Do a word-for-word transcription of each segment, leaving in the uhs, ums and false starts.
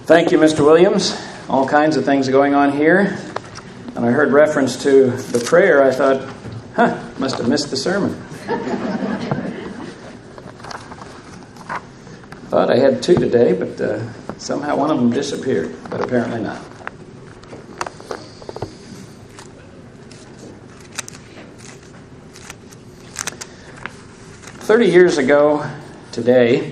Thank you, Mister Williams. All kinds of things going on here. And I heard reference to the prayer. I thought, huh, must have missed the sermon. Thought I had two today, but uh, somehow one of them disappeared, but apparently not. Thirty years ago today,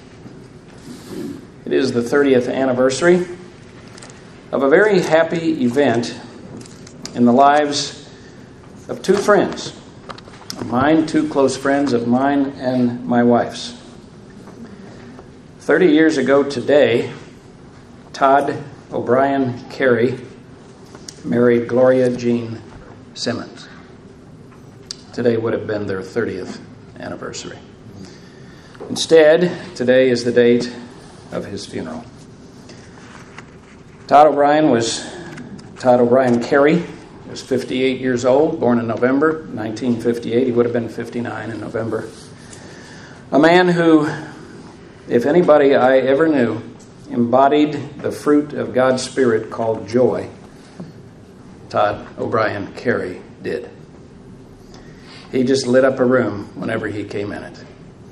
it is the thirtieth anniversary of a very happy event in the lives of two friends of mine, two close friends of mine and my wife's. Thirty years ago today, Todd O'Brien Carey married Gloria Jean Simmons. Today would have been their thirtieth anniversary. Instead, today is the date of his funeral. Todd O'Brien was Todd O'Brien Carey. He was fifty-eight years old, born in November nineteen fifty-eight. He would have been fifty-nine in November. A man who, if anybody I ever knew, embodied the fruit of God's Spirit called joy, Todd O'Brien Carey did. He just lit up a room whenever he came in it.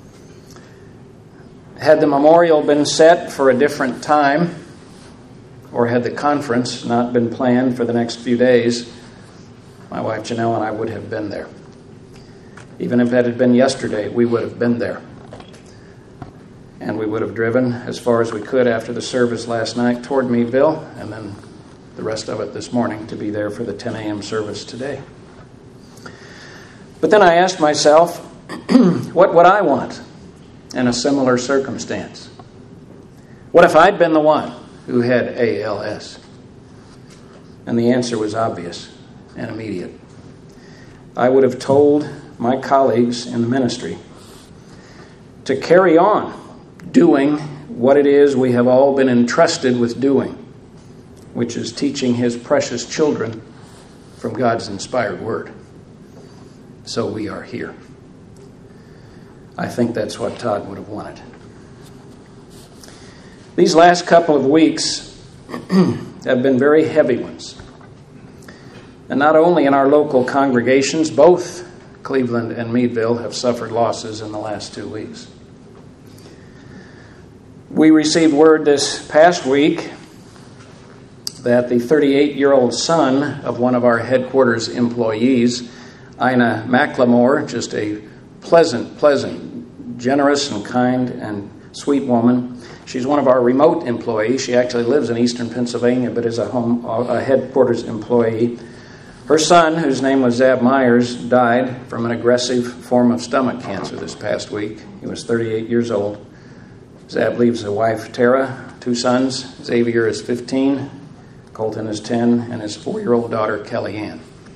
Had the memorial been set for a different time, or had the conference not been planned for the next few days, my wife Janelle and I would have been there. Even if it had been yesterday, we would have been there. And we would have driven as far as we could after the service last night toward Meadville, and then the rest of it this morning to be there for the ten a.m. service today. But then I asked myself, what would I want in a similar circumstance? What if I'd been the one who had A L S? And the answer was obvious and immediate. I would have told my colleagues in the ministry to carry on doing what it is we have all been entrusted with doing, which is teaching His precious children from God's inspired Word. So we are here. I think that's what Todd would have wanted. These last couple of weeks have been very heavy ones. And not only in our local congregations, both Cleveland and Meadville have suffered losses in the last two weeks. We received word this past week that the thirty-eight-year-old son of one of our headquarters employees, Ina McLemore, just a pleasant, pleasant, generous and kind and sweet woman. She's one of our remote employees. She actually lives in eastern Pennsylvania, but is a home a headquarters employee. Her son, whose name was Zab Myers, died from an aggressive form of stomach cancer this past week. He was thirty-eight years old. Zab leaves a wife, Tara, two sons. Xavier is fifteen, Colton is ten, and his four-year-old daughter, Kellyanne.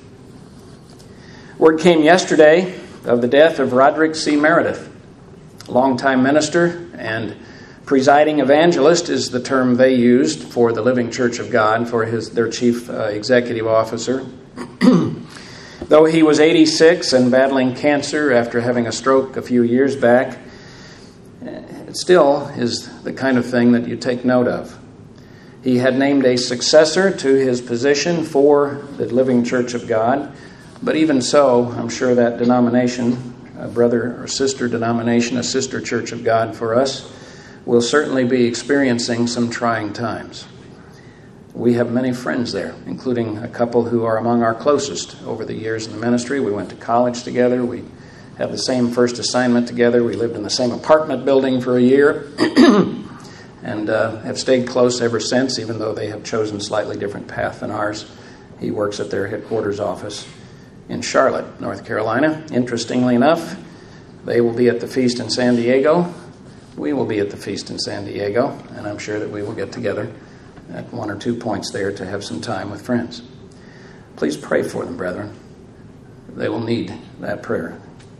Word came yesterday of the death of Roderick C. Meredith, longtime minister and presiding evangelist is the term they used for the Living Church of God, for his their chief uh, executive officer. Though he was eighty-six and battling cancer after having a stroke a few years back, it still is the kind of thing that you take note of. He had named a successor to his position for the Living Church of God. But even so, I'm sure that denomination, a brother or sister denomination, a sister church of God for us, will certainly be experiencing some trying times. We have many friends there, including a couple who are among our closest over the years in the ministry. We went to college together. We have the same first assignment together. We lived in the same apartment building for a year and uh, have stayed close ever since, even though they have chosen a slightly different path than ours. He works at their headquarters office in Charlotte, North Carolina. Interestingly enough, they will be at the feast in San Diego. We will be at the feast in San Diego, and I'm sure that we will get together at one or two points there to have some time with friends. Please pray for them, brethren. They will need that prayer.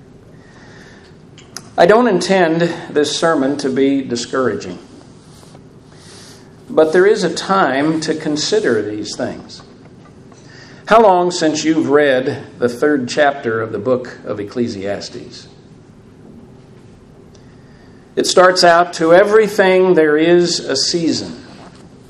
I don't intend this sermon to be discouraging, but there is a time to consider these things. How long since you've read the third chapter of the book of Ecclesiastes? It starts out, to everything there is a season,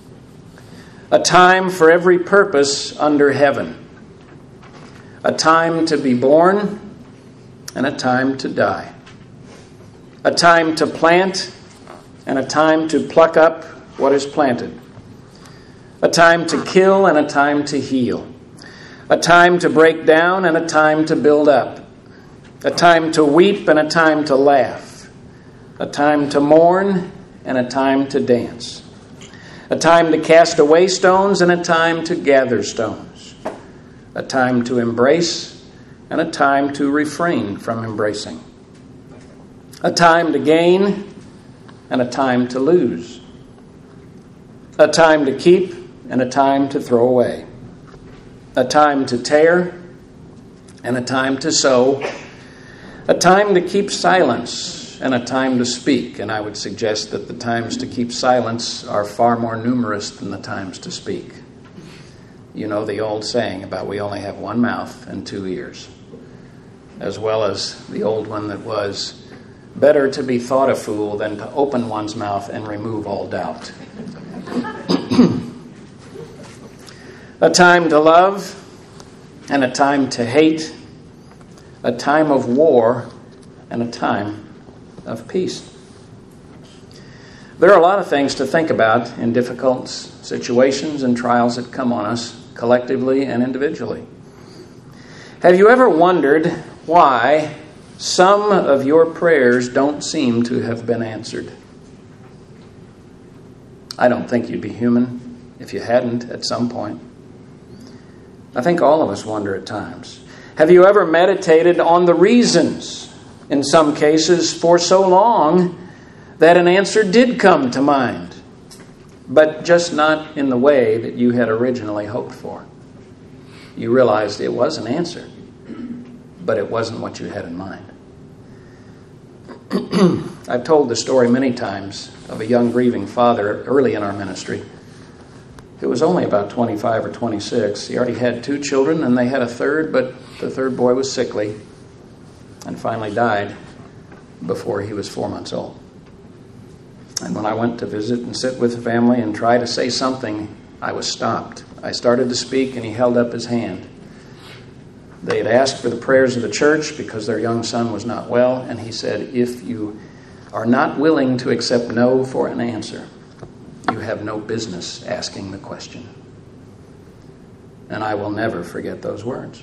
A time for every purpose under heaven. A time to be born and a time to die. A time to plant and a time to pluck up what is planted. A time to kill and a time to heal. A time to break down and a time to build up. A time to weep and a time to laugh. A time to mourn and a time to dance. A time to cast away stones and a time to gather stones. A time to embrace and a time to refrain from embracing. A time to gain and a time to lose. A time to keep and a time to throw away. A time to tear and a time to sow. A time to keep silence and a time to speak. And I would suggest that the times to keep silence are far more numerous than the times to speak. You know the old saying about we only have one mouth and two ears, as well as the old one that was, better to be thought a fool than to open one's mouth and remove all doubt. A time to love and a time to hate. A time of war and a time of peace. There are a lot of things to think about in difficult situations and trials that come on us collectively and individually. Have you ever wondered why some of your prayers don't seem to have been answered? I don't think you'd be human if you hadn't at some point. I think all of us wonder at times. Have you ever meditated on the reasons, in some cases, for so long that an answer did come to mind, but just not in the way that you had originally hoped for? You realized it was an answer, but it wasn't what you had in mind. I've told the story many times of a young grieving father early in our ministry who was only about twenty-five or twenty-six. He already had two children, and they had a third, but the third boy was sickly and finally died before he was four months old. And when I went to visit and sit with the family and try to say something, I was stopped. I started to speak, and he held up his hand. They had asked for the prayers of the church because their young son was not well, and he said, if you are not willing to accept no for an answer, you have no business asking the question. And I will never forget those words.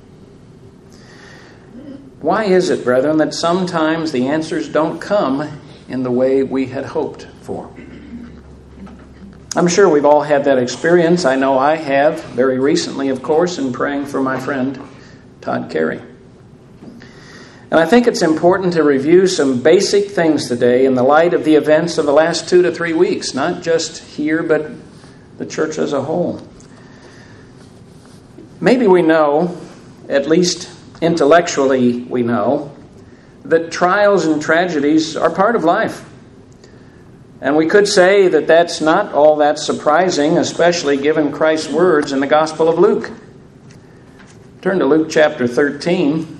Why is it, brethren, that sometimes the answers don't come in the way we had hoped for? I'm sure we've all had that experience. I know I have, very recently, of course, in praying for my friend Todd Carey. And I think it's important to review some basic things today in the light of the events of the last two to three weeks, not just here, but the church as a whole. Maybe we know, at least intellectually we know, that trials and tragedies are part of life. And we could say that that's not all that surprising, especially given Christ's words in the Gospel of Luke. Turn to Luke chapter thirteen.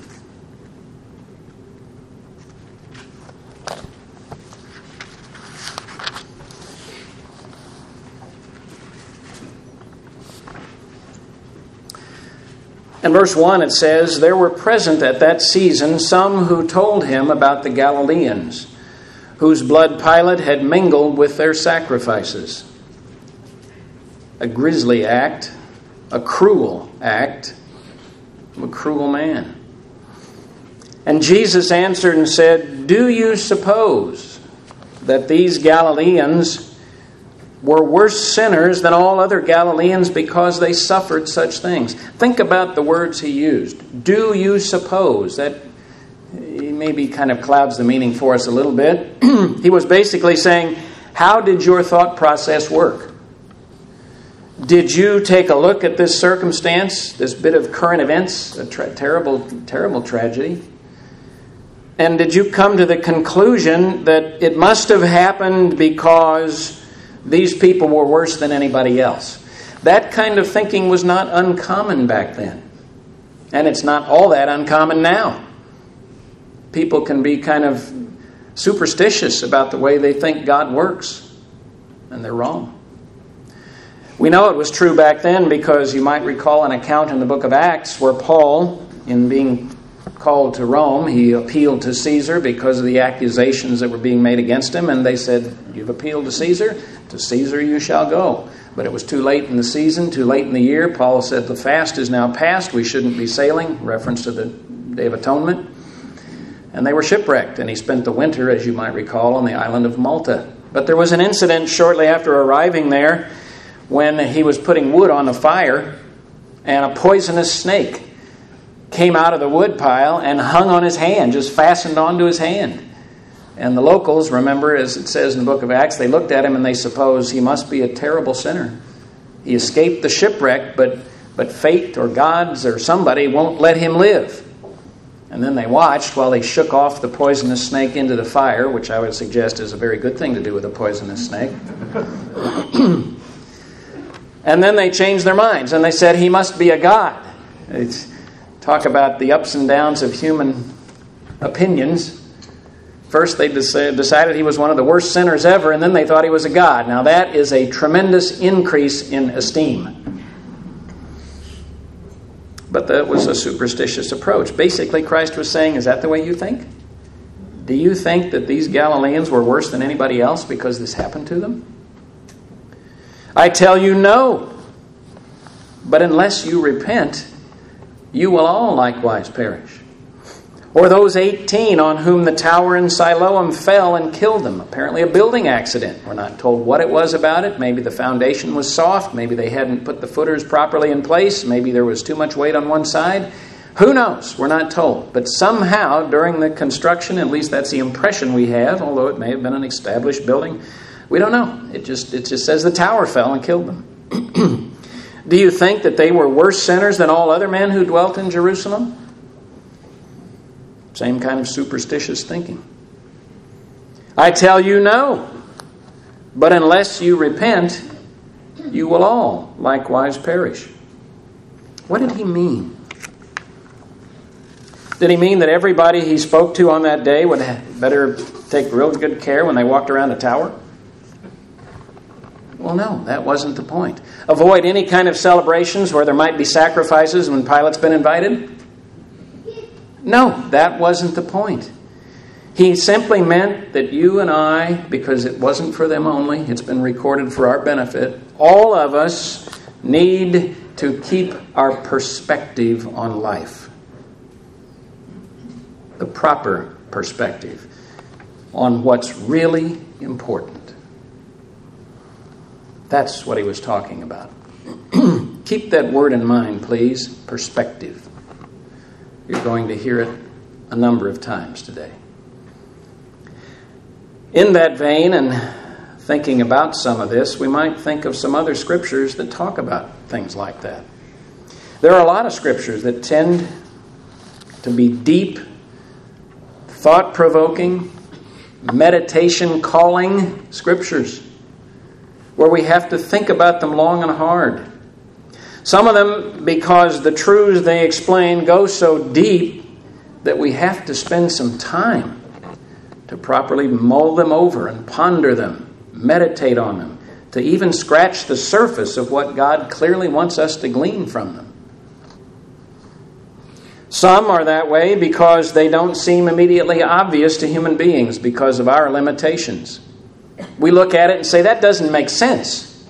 In verse one it says, there were present at that season some who told him about the Galileans, whose blood Pilate had mingled with their sacrifices. A grisly act, a cruel act, a cruel man. And Jesus answered and said, do you suppose that these Galileans were worse sinners than all other Galileans because they suffered such things? Think about the words he used. Do you suppose? That maybe kind of clouds the meaning for us a little bit. He was basically saying, how did your thought process work? Did you take a look at this circumstance, this bit of current events, a tra- terrible, terrible tragedy? And did you come to the conclusion that it must have happened because these people were worse than anybody else? That kind of thinking was not uncommon back then. And it's not all that uncommon now. People can be kind of superstitious about the way they think God works. And they're wrong. We know it was true back then because you might recall an account in the book of Acts where Paul, in being called to Rome, he appealed to Caesar because of the accusations that were being made against him, and they said, "You've appealed to Caesar? To Caesar you shall go." But it was too late in the season, too late in the year. Paul said, "The fast is now past. We shouldn't be sailing," reference to the Day of Atonement. And they were shipwrecked, and he spent the winter, as you might recall, on the island of Malta. But there was an incident shortly after arriving there when he was putting wood on the fire, and a poisonous snake came out of the wood pile and hung on his hand, just fastened onto his hand. And the locals, remember, as it says in the book of Acts, they looked at him and they supposed he must be a terrible sinner. He escaped the shipwreck, but, but fate or gods or somebody won't let him live. And then they watched while he shook off the poisonous snake into the fire, which I would suggest is a very good thing to do with a poisonous snake. And then they changed their minds, and they said, "He must be a god." It's, talk about the ups and downs of human opinions. First they decided he was one of the worst sinners ever, and then they thought he was a god. Now that is a tremendous increase in esteem. But that was a superstitious approach. Basically, Christ was saying, is that the way you think? Do you think that these Galileans were worse than anybody else because this happened to them? I tell you, no. But unless you repent, you will all likewise perish. Or those eighteen on whom the tower in Siloam fell and killed them. Apparently a building accident. We're not told what it was about it. Maybe the foundation was soft. Maybe they hadn't put the footers properly in place. Maybe there was too much weight on one side. Who knows? We're not told. But somehow during the construction, at least that's the impression we have, although it may have been an established building, we don't know. It just it just says the tower fell and killed them. Do you think that they were worse sinners than all other men who dwelt in Jerusalem? Same kind of superstitious thinking. I tell you, no. But unless you repent, you will all likewise perish. What did he mean? Did he mean that everybody he spoke to on that day would better take real good care when they walked around the tower? Well, no, that wasn't the point. Avoid any kind of celebrations where there might be sacrifices when Pilate's been invited? No, that wasn't the point. He simply meant that you and I, because it wasn't for them only, it's been recorded for our benefit, all of us need to keep our perspective on life. The proper perspective on what's really important. That's what he was talking about. Keep that word in mind, please. Perspective. You're going to hear it a number of times today. In that vein, and thinking about some of this, we might think of some other scriptures that talk about things like that. There are a lot of scriptures that tend to be deep, thought-provoking, meditation-calling scriptures, where we have to think about them long and hard. Some of them, because the truths they explain go so deep that we have to spend some time to properly mull them over and ponder them, meditate on them, to even scratch the surface of what God clearly wants us to glean from them. Some are that way because they don't seem immediately obvious to human beings because of our limitations. We look at it and say, that doesn't make sense.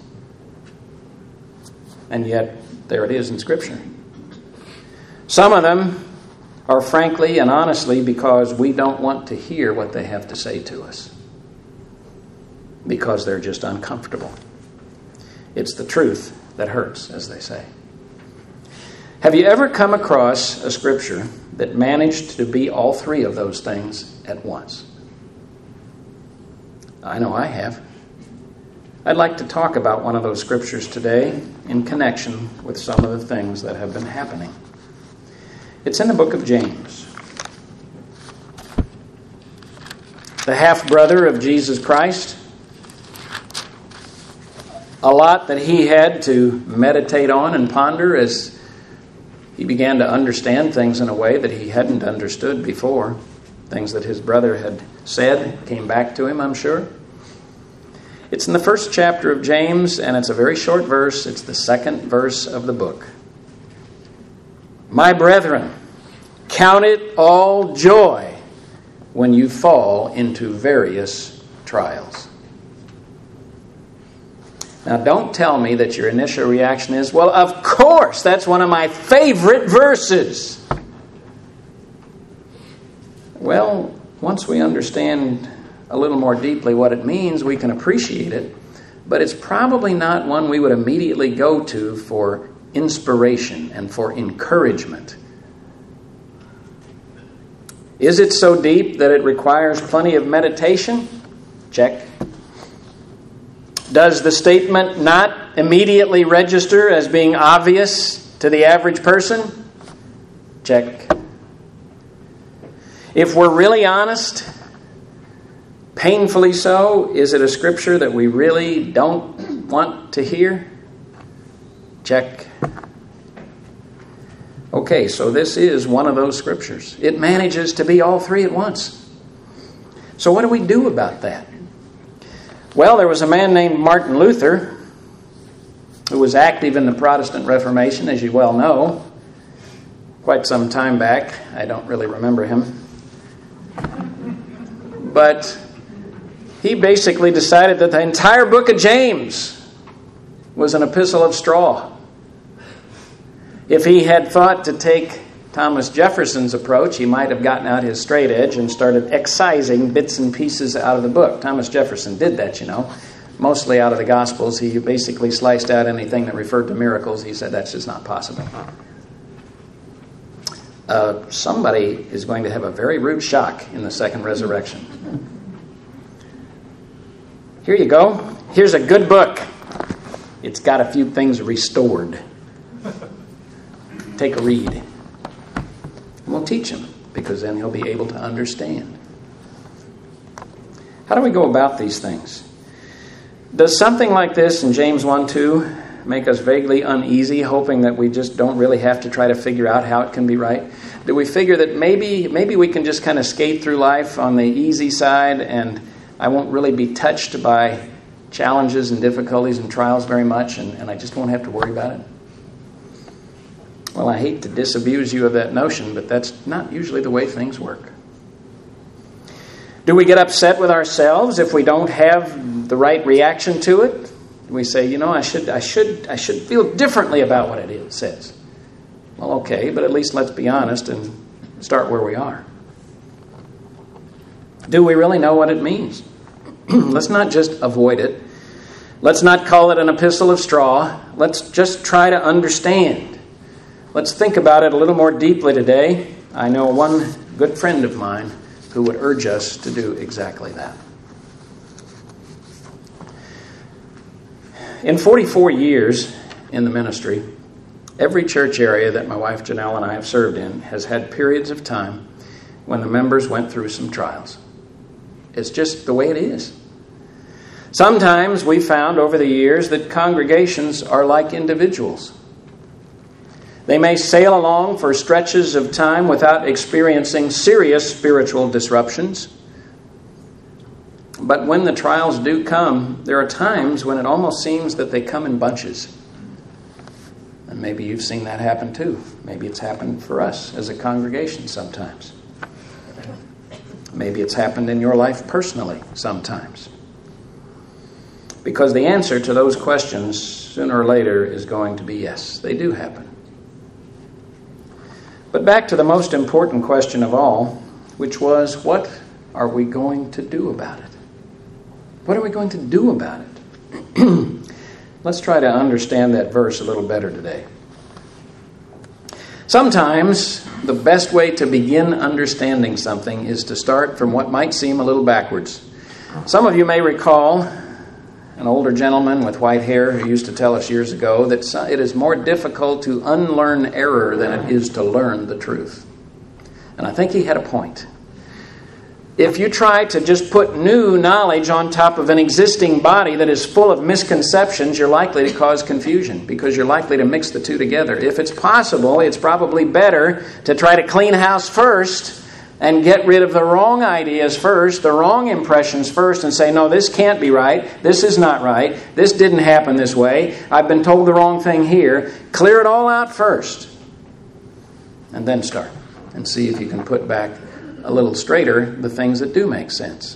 And yet, there it is in Scripture. Some of them are frankly and honestly because we don't want to hear what they have to say to us. Because they're just uncomfortable. It's the truth that hurts, as they say. Have you ever come across a Scripture that managed to be all three of those things at once? I know I have. I'd like to talk about one of those scriptures today in connection with some of the things that have been happening. It's in the book of James. The half-brother of Jesus Christ. A lot that he had to meditate on and ponder as he began to understand things in a way that he hadn't understood before. Things that his brother had said came back to him, I'm sure. It's in the first chapter of James, and it's a very short verse. It's the second verse of the book. My brethren, count it all joy when you fall into various trials. Now, don't tell me that your initial reaction is, well, of course, that's one of my favorite verses. Well, once we understand a little more deeply what it means, we can appreciate it, but it's probably not one we would immediately go to for inspiration and for encouragement. Is it so deep that it requires plenty of meditation? Check. Does the statement not immediately register as being obvious to the average person? Check. If we're really honest, painfully so, is it a scripture that we really don't want to hear? Check. Okay, so this is one of those scriptures. It manages to be all three at once. So what do we do about that? Well, there was a man named Martin Luther who was active in the Protestant Reformation, as you well know, quite some time back. I don't really remember him. But he basically decided that the entire book of James was an epistle of straw. If he had thought to take Thomas Jefferson's approach, he might have gotten out his straight edge and started excising bits and pieces out of the book. Thomas Jefferson did that, you know, mostly out of the Gospels. He basically sliced out anything that referred to miracles. He said that's just not possible. Uh, somebody is going to have a very rude shock in the second resurrection. Here you go. Here's a good book. It's got a few things restored. Take a read. And we'll teach him, because then he'll be able to understand. How do we go about these things? Does something like this in James one two make us vaguely uneasy, hoping that we just don't really have to try to figure out how it can be right? Do we figure that maybe maybe we can just kind of skate through life on the easy side, and I won't really be touched by challenges and difficulties and trials very much, and, and I just won't have to worry about it? Well, I hate to disabuse you of that notion, but that's not usually the way things work. Do we get upset with ourselves if we don't have the right reaction to it? Do we say, you know, I should, I should, I should feel differently about what it is, says? Well, okay, but at least let's be honest and start where we are. Do we really know what it means? Let's not just avoid it. Let's not call it an epistle of straw. Let's just try to understand. Let's think about it a little more deeply today. I know one good friend of mine who would urge us to do exactly that. In forty-four years in the ministry, every church area that my wife Janelle and I have served in has had periods of time when the members went through some trials. It's just the way it is. Sometimes we found over the years that congregations are like individuals. They may sail along for stretches of time without experiencing serious spiritual disruptions. But when the trials do come, there are times when it almost seems that they come in bunches. And maybe you've seen that happen too. Maybe it's happened for us as a congregation sometimes. Maybe it's happened in your life personally sometimes. Because the answer to those questions, sooner or later, is going to be yes, they do happen. But back to the most important question of all, which was, what are we going to do about it? What are we going to do about it? Let's try to understand that verse a little better today. Sometimes the best way to begin understanding something is to start from what might seem a little backwards. Some of you may recall an older gentleman with white hair who used to tell us years ago that it is more difficult to unlearn error than it is to learn the truth. And I think he had a point. If you try to just put new knowledge on top of an existing body that is full of misconceptions, you're likely to cause confusion because you're likely to mix the two together. If it's possible, it's probably better to try to clean house first and get rid of the wrong ideas first, the wrong impressions first, and say, no, this can't be right, this is not right, this didn't happen this way, I've been told the wrong thing here. Clear it all out first, and then start, and see if you can put back a little straighter the things that do make sense.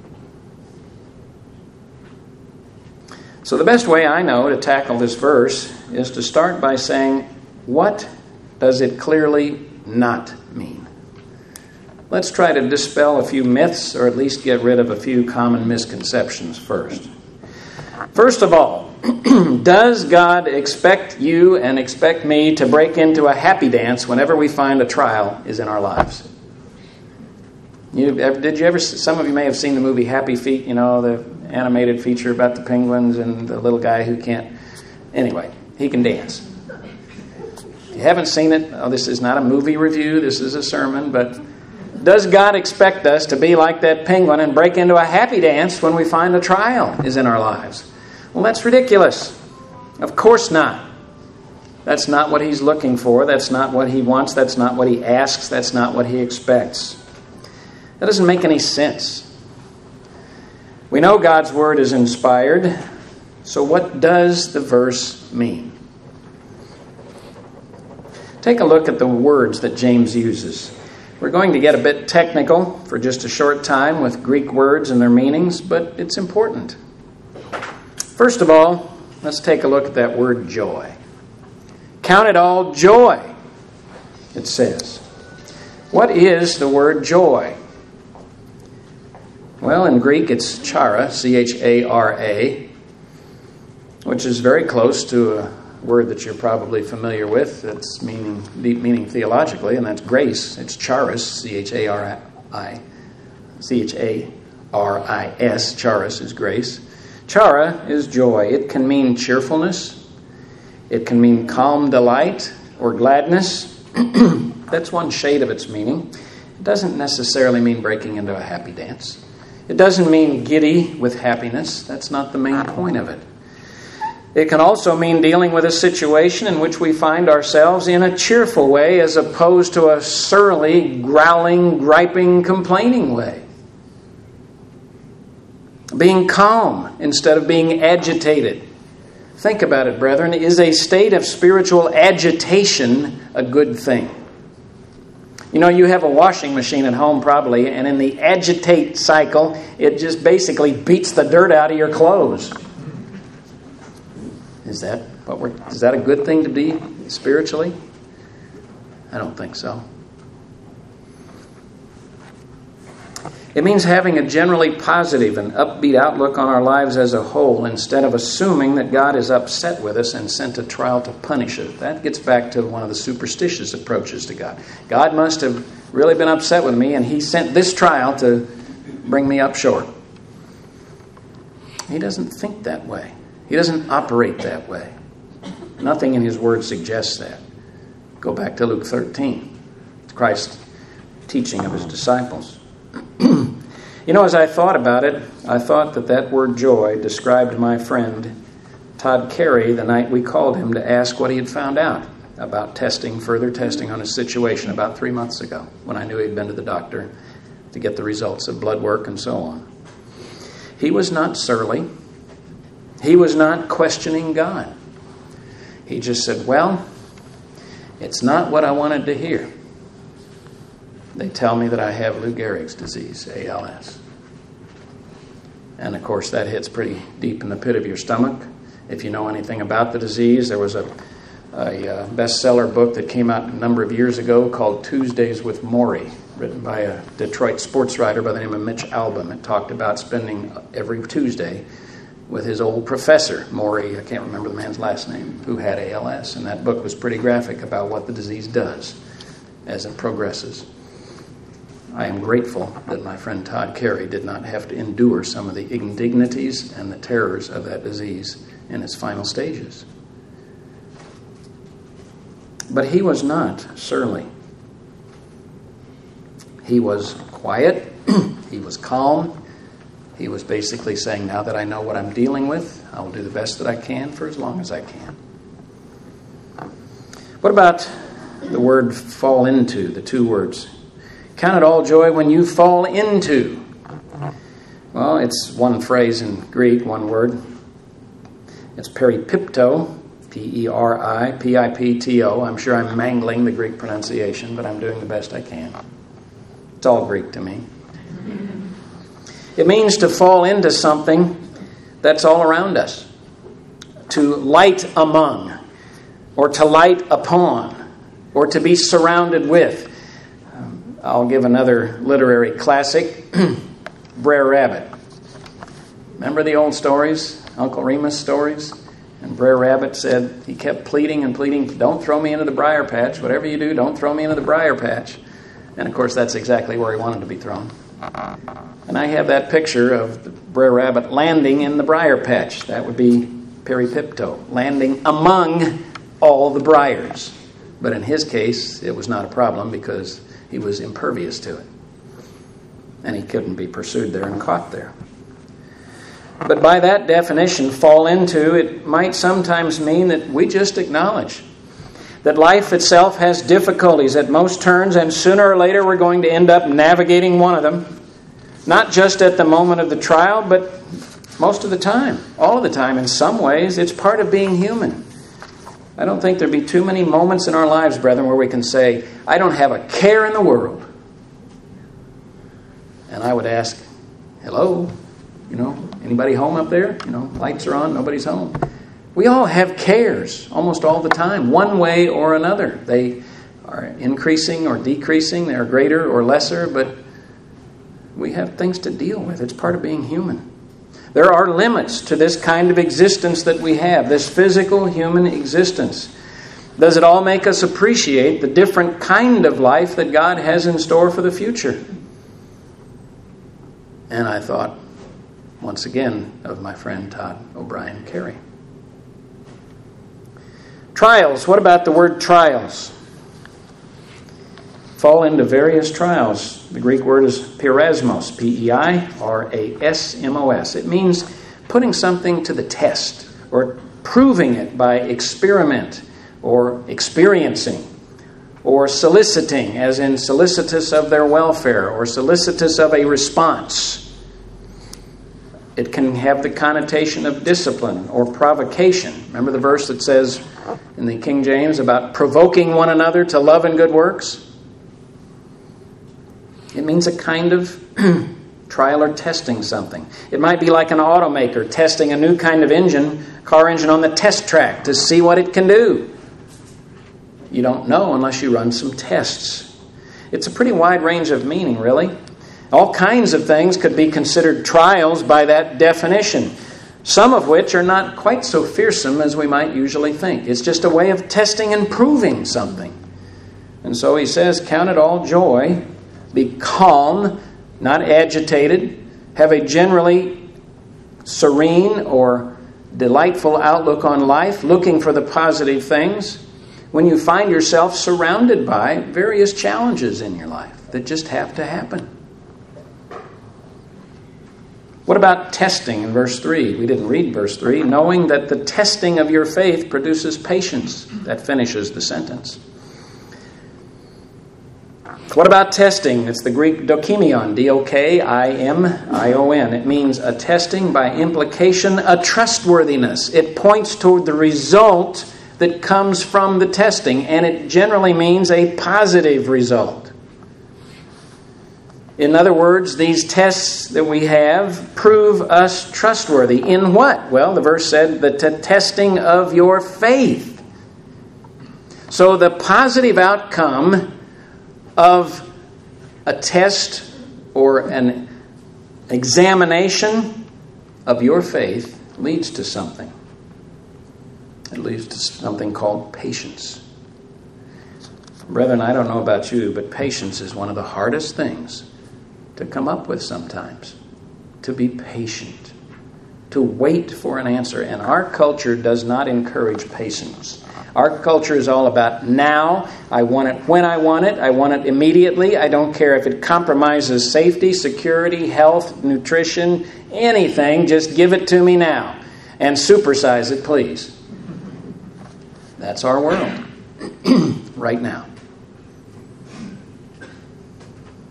So the best way I know to tackle this verse is to start by saying, what does it clearly not mean? Let's try to dispel a few myths, or at least get rid of a few common misconceptions first. First of all, does God expect you and expect me to break into a happy dance whenever we find a trial is in our lives? You, did you ever? Some of you may have seen the movie Happy Feet, you know, the animated feature about the penguins and the little guy who can't. Anyway, he can dance. If you haven't seen it, oh, this is not a movie review, this is a sermon, but does God expect us to be like that penguin and break into a happy dance when we find a trial is in our lives? Well, that's ridiculous. Of course not. That's not what He's looking for. That's not what He wants. That's not what He asks. That's not what He expects. That doesn't make any sense. We know God's Word is inspired. So what does the verse mean? Take a look at the words that James uses. We're going to get a bit technical for just a short time with Greek words and their meanings, but it's important. First of all, let's take a look at that word joy. Count it all joy, it says. What is the word joy? Well, in Greek it's chara, C H A R A, which is very close to a word that you're probably familiar with. That's meaning deep meaning theologically, and that's grace. It's charis, C H A R I, C H A R I S. Charis is grace. Chara is joy. It can mean cheerfulness. It can mean calm delight or gladness. That's one shade of its meaning. It doesn't necessarily mean breaking into a happy dance. It doesn't mean giddy with happiness. That's not the main point of it. It can also mean dealing with a situation in which we find ourselves in a cheerful way as opposed to a surly, growling, griping, complaining way. Being calm instead of being agitated. Think about it, brethren. Is a state of spiritual agitation a good thing? You know, you have a washing machine at home probably, and in the agitate cycle, it just basically beats the dirt out of your clothes. Is that what we're, is that a good thing to be spiritually? I don't think so. It means having a generally positive and upbeat outlook on our lives as a whole instead of assuming that God is upset with us and sent a trial to punish us. That gets back to one of the superstitious approaches to God. God must have really been upset with me and He sent this trial to bring me up short. He doesn't think that way. He doesn't operate that way. Nothing in His Word suggests that. Go back to Luke thirteen. It's Christ's teaching of His disciples. You know, as I thought about it, I thought that that word joy described my friend Todd Carey the night we called him to ask what he had found out about testing, further testing on his situation about three months ago when I knew he'd been to the doctor to get the results of blood work and so on. He was not surly. He was not questioning God. He just said, well, it's not what I wanted to hear. They tell me that I have Lou Gehrig's disease, A L S. And of course that hits pretty deep in the pit of your stomach. If you know anything about the disease, there was a, a bestseller book that came out a number of years ago called Tuesdays with Maury, written by a Detroit sports writer by the name of Mitch Albom. It talked about spending every Tuesday with his old professor, Maury, I can't remember the man's last name, who had A L S. And that book was pretty graphic about what the disease does as it progresses. I am grateful that my friend Todd Carey did not have to endure some of the indignities and the terrors of that disease in its final stages. But he was not surly. He was quiet. He was calm. He was basically saying, now that I know what I'm dealing with, I will do the best that I can for as long as I can. What about the word fall into, the two words? Count it all joy when you fall into. Well, it's one phrase in Greek, one word. It's peripipto, P E R I P I P T O. I'm sure I'm mangling the Greek pronunciation, but I'm doing the best I can. It's all Greek to me. It means to fall into something that's all around us. To light among, or to light upon, or to be surrounded with. Um, I'll give another literary classic, Brer Rabbit. Remember the old stories, Uncle Remus stories? And Brer Rabbit said, he kept pleading and pleading, don't throw me into the briar patch. Whatever you do, don't throw me into the briar patch. And of course, that's exactly where he wanted to be thrown. And I have that picture of the Brer Rabbit landing in the briar patch. That would be peripipto, landing among all the briars. But in his case, it was not a problem because he was impervious to it. And he couldn't be pursued there and caught there. But by that definition, fall into, it might sometimes mean that we just acknowledge that life itself has difficulties at most turns, and sooner or later we're going to end up navigating one of them. Not just at the moment of the trial, but most of the time, all of the time. In some ways, it's part of being human. I don't think there'd be too many moments in our lives, brethren, where we can say, I don't have a care in the world. And I would ask, hello? You know, anybody home up there? You know, lights are on, nobody's home. We all have cares almost all the time, one way or another. They are increasing or decreasing, they are greater or lesser, but we have things to deal with. It's part of being human. There are limits to this kind of existence that we have, this physical human existence. Does it all make us appreciate the different kind of life that God has in store for the future? And I thought, once again, of my friend Todd O'Brien Carey. Trials. What about the word trials? Fall into various trials. The Greek word is peirasmos, P E I R A S M O S. It means putting something to the test or proving it by experiment or experiencing or soliciting, as in solicitous of their welfare or solicitous of a response. It can have the connotation of discipline or provocation. Remember the verse that says in the King James about provoking one another to love and good works? It means a kind of trial or testing something. It might be like an automaker testing a new kind of engine, car engine on the test track to see what it can do. You don't know unless you run some tests. It's a pretty wide range of meaning, really. All kinds of things could be considered trials by that definition, some of which are not quite so fearsome as we might usually think. It's just a way of testing and proving something. And so he says, count it all joy, be calm, not agitated, have a generally serene or delightful outlook on life, looking for the positive things, when you find yourself surrounded by various challenges in your life that just have to happen. What about testing in verse three? We didn't read verse three. Knowing that the testing of your faith produces patience. That finishes the sentence. What about testing? It's the Greek dokimion, D O K I M I O N. It means a testing, by implication, a trustworthiness. It points toward the result that comes from the testing, and it generally means a positive result. In other words, these tests that we have prove us trustworthy. In what? Well, the verse said, the t- testing of your faith. So the positive outcome of a test or an examination of your faith leads to something. It leads to something called patience. Brethren, I don't know about you, but patience is one of the hardest things to come up with sometimes. To be patient. To wait for an answer. And our culture does not encourage patience. Our culture is all about now. I want it when I want it. I want it immediately. I don't care if it compromises safety, security, health, nutrition, anything. Just give it to me now. And supersize it, please. That's our world. Right now.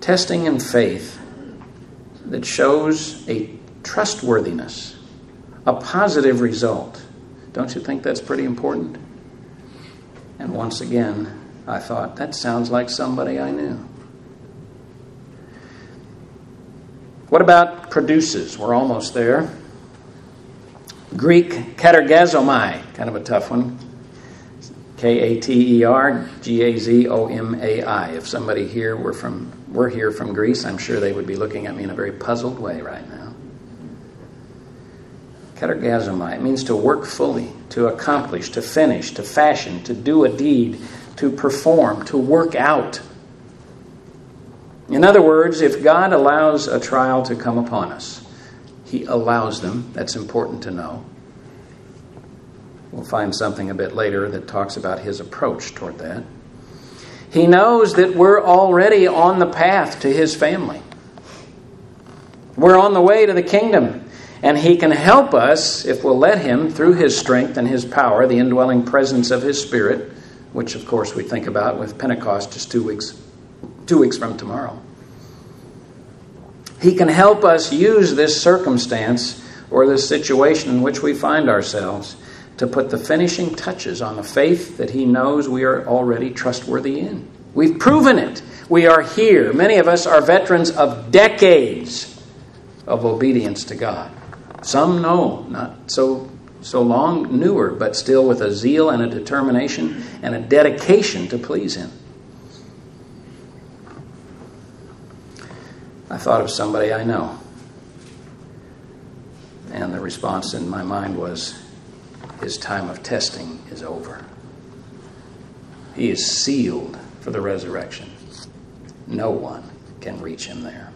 testing in faith that shows a trustworthiness, a positive result. Don't you think that's pretty important? And once again, I thought, that sounds like somebody I knew. What about produces? We're almost there. Greek katergazomai, kind of a tough one. K A T E R G A Z O M A I. If somebody here were from were here from Greece, I'm sure they would be looking at me in a very puzzled way right now. Katergazomai, it means to work fully, to accomplish, to finish, to fashion, to do a deed, to perform, to work out. In other words, if God allows a trial to come upon us, He allows them. That's important to know. We'll find something a bit later that talks about His approach toward that. He knows that we're already on the path to His family. We're on the way to the kingdom. And He can help us if we'll let Him, through His strength and His power, the indwelling presence of His Spirit, which of course we think about with Pentecost just two weeks Two weeks from tomorrow. He can help us use this circumstance or this situation in which we find ourselves to put the finishing touches on the faith that He knows we are already trustworthy in. We've proven it. We are here. Many of us are veterans of decades of obedience to God. Some, no, not so, so long, newer, but still with a zeal and a determination and a dedication to please Him. I thought of somebody I know. And the response in my mind was, his time of testing is over. He is sealed for the resurrection. No one can reach him there.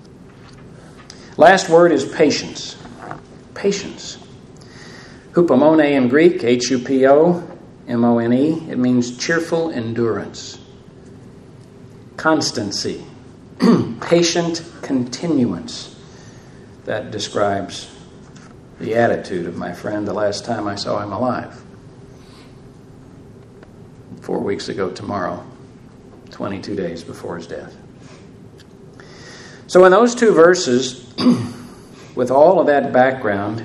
Last word is patience. Patience. Hupomone in Greek, H U P O M O N E. It means cheerful endurance. Constancy. Patient continuance. That describes the attitude of my friend the last time I saw him alive. Four weeks ago tomorrow, twenty-two days before his death. So in those two verses, with all of that background,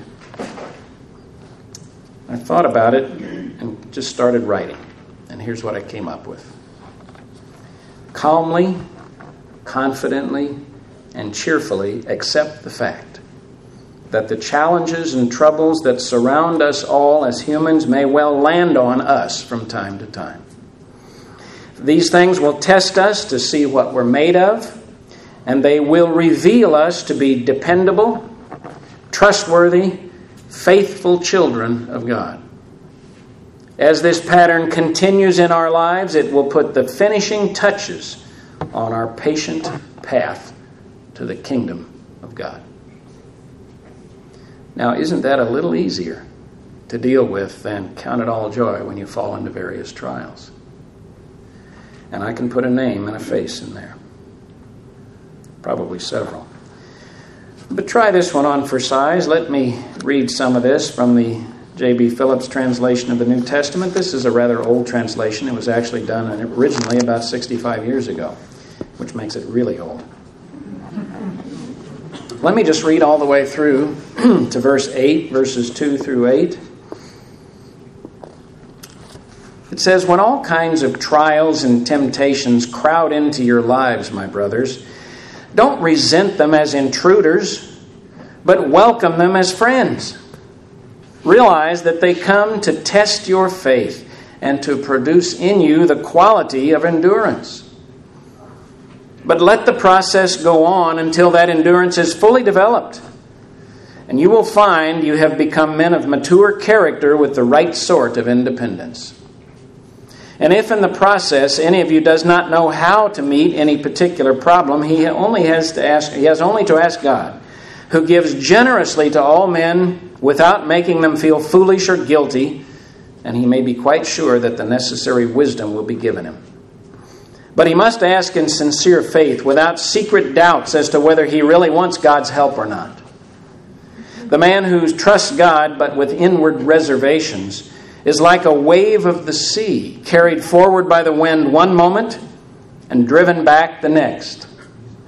I thought about it and just started writing. And here's what I came up with. Calmly, confidently, and cheerfully accept the fact that the challenges and troubles that surround us all as humans may well land on us from time to time. These things will test us to see what we're made of, and they will reveal us to be dependable, trustworthy, faithful children of God. As this pattern continues in our lives, it will put the finishing touches on our patient path to the kingdom of God. Now, isn't that a little easier to deal with than count it all joy when you fall into various trials? And I can put a name and a face in there. Probably several. But try this one on for size. Let me read some of this from the J B Phillips translation of the New Testament. This is a rather old translation. It was actually done originally about sixty-five years ago, which makes it really old. Let me just read all the way through to verse eight, verses two through eight. It says, "When all kinds of trials and temptations crowd into your lives, my brothers, don't resent them as intruders, but welcome them as friends. Realize that they come to test your faith and to produce in you the quality of endurance. But let the process go on until that endurance is fully developed. And you will find you have become men of mature character with the right sort of independence. And if in the process any of you does not know how to meet any particular problem, he only has to ask, he has only to ask God, who gives generously to all men without making them feel foolish or guilty, and he may be quite sure that the necessary wisdom will be given him. But he must ask in sincere faith, without secret doubts as to whether he really wants God's help or not. The man who trusts God but with inward reservations is like a wave of the sea, carried forward by the wind one moment and driven back the next.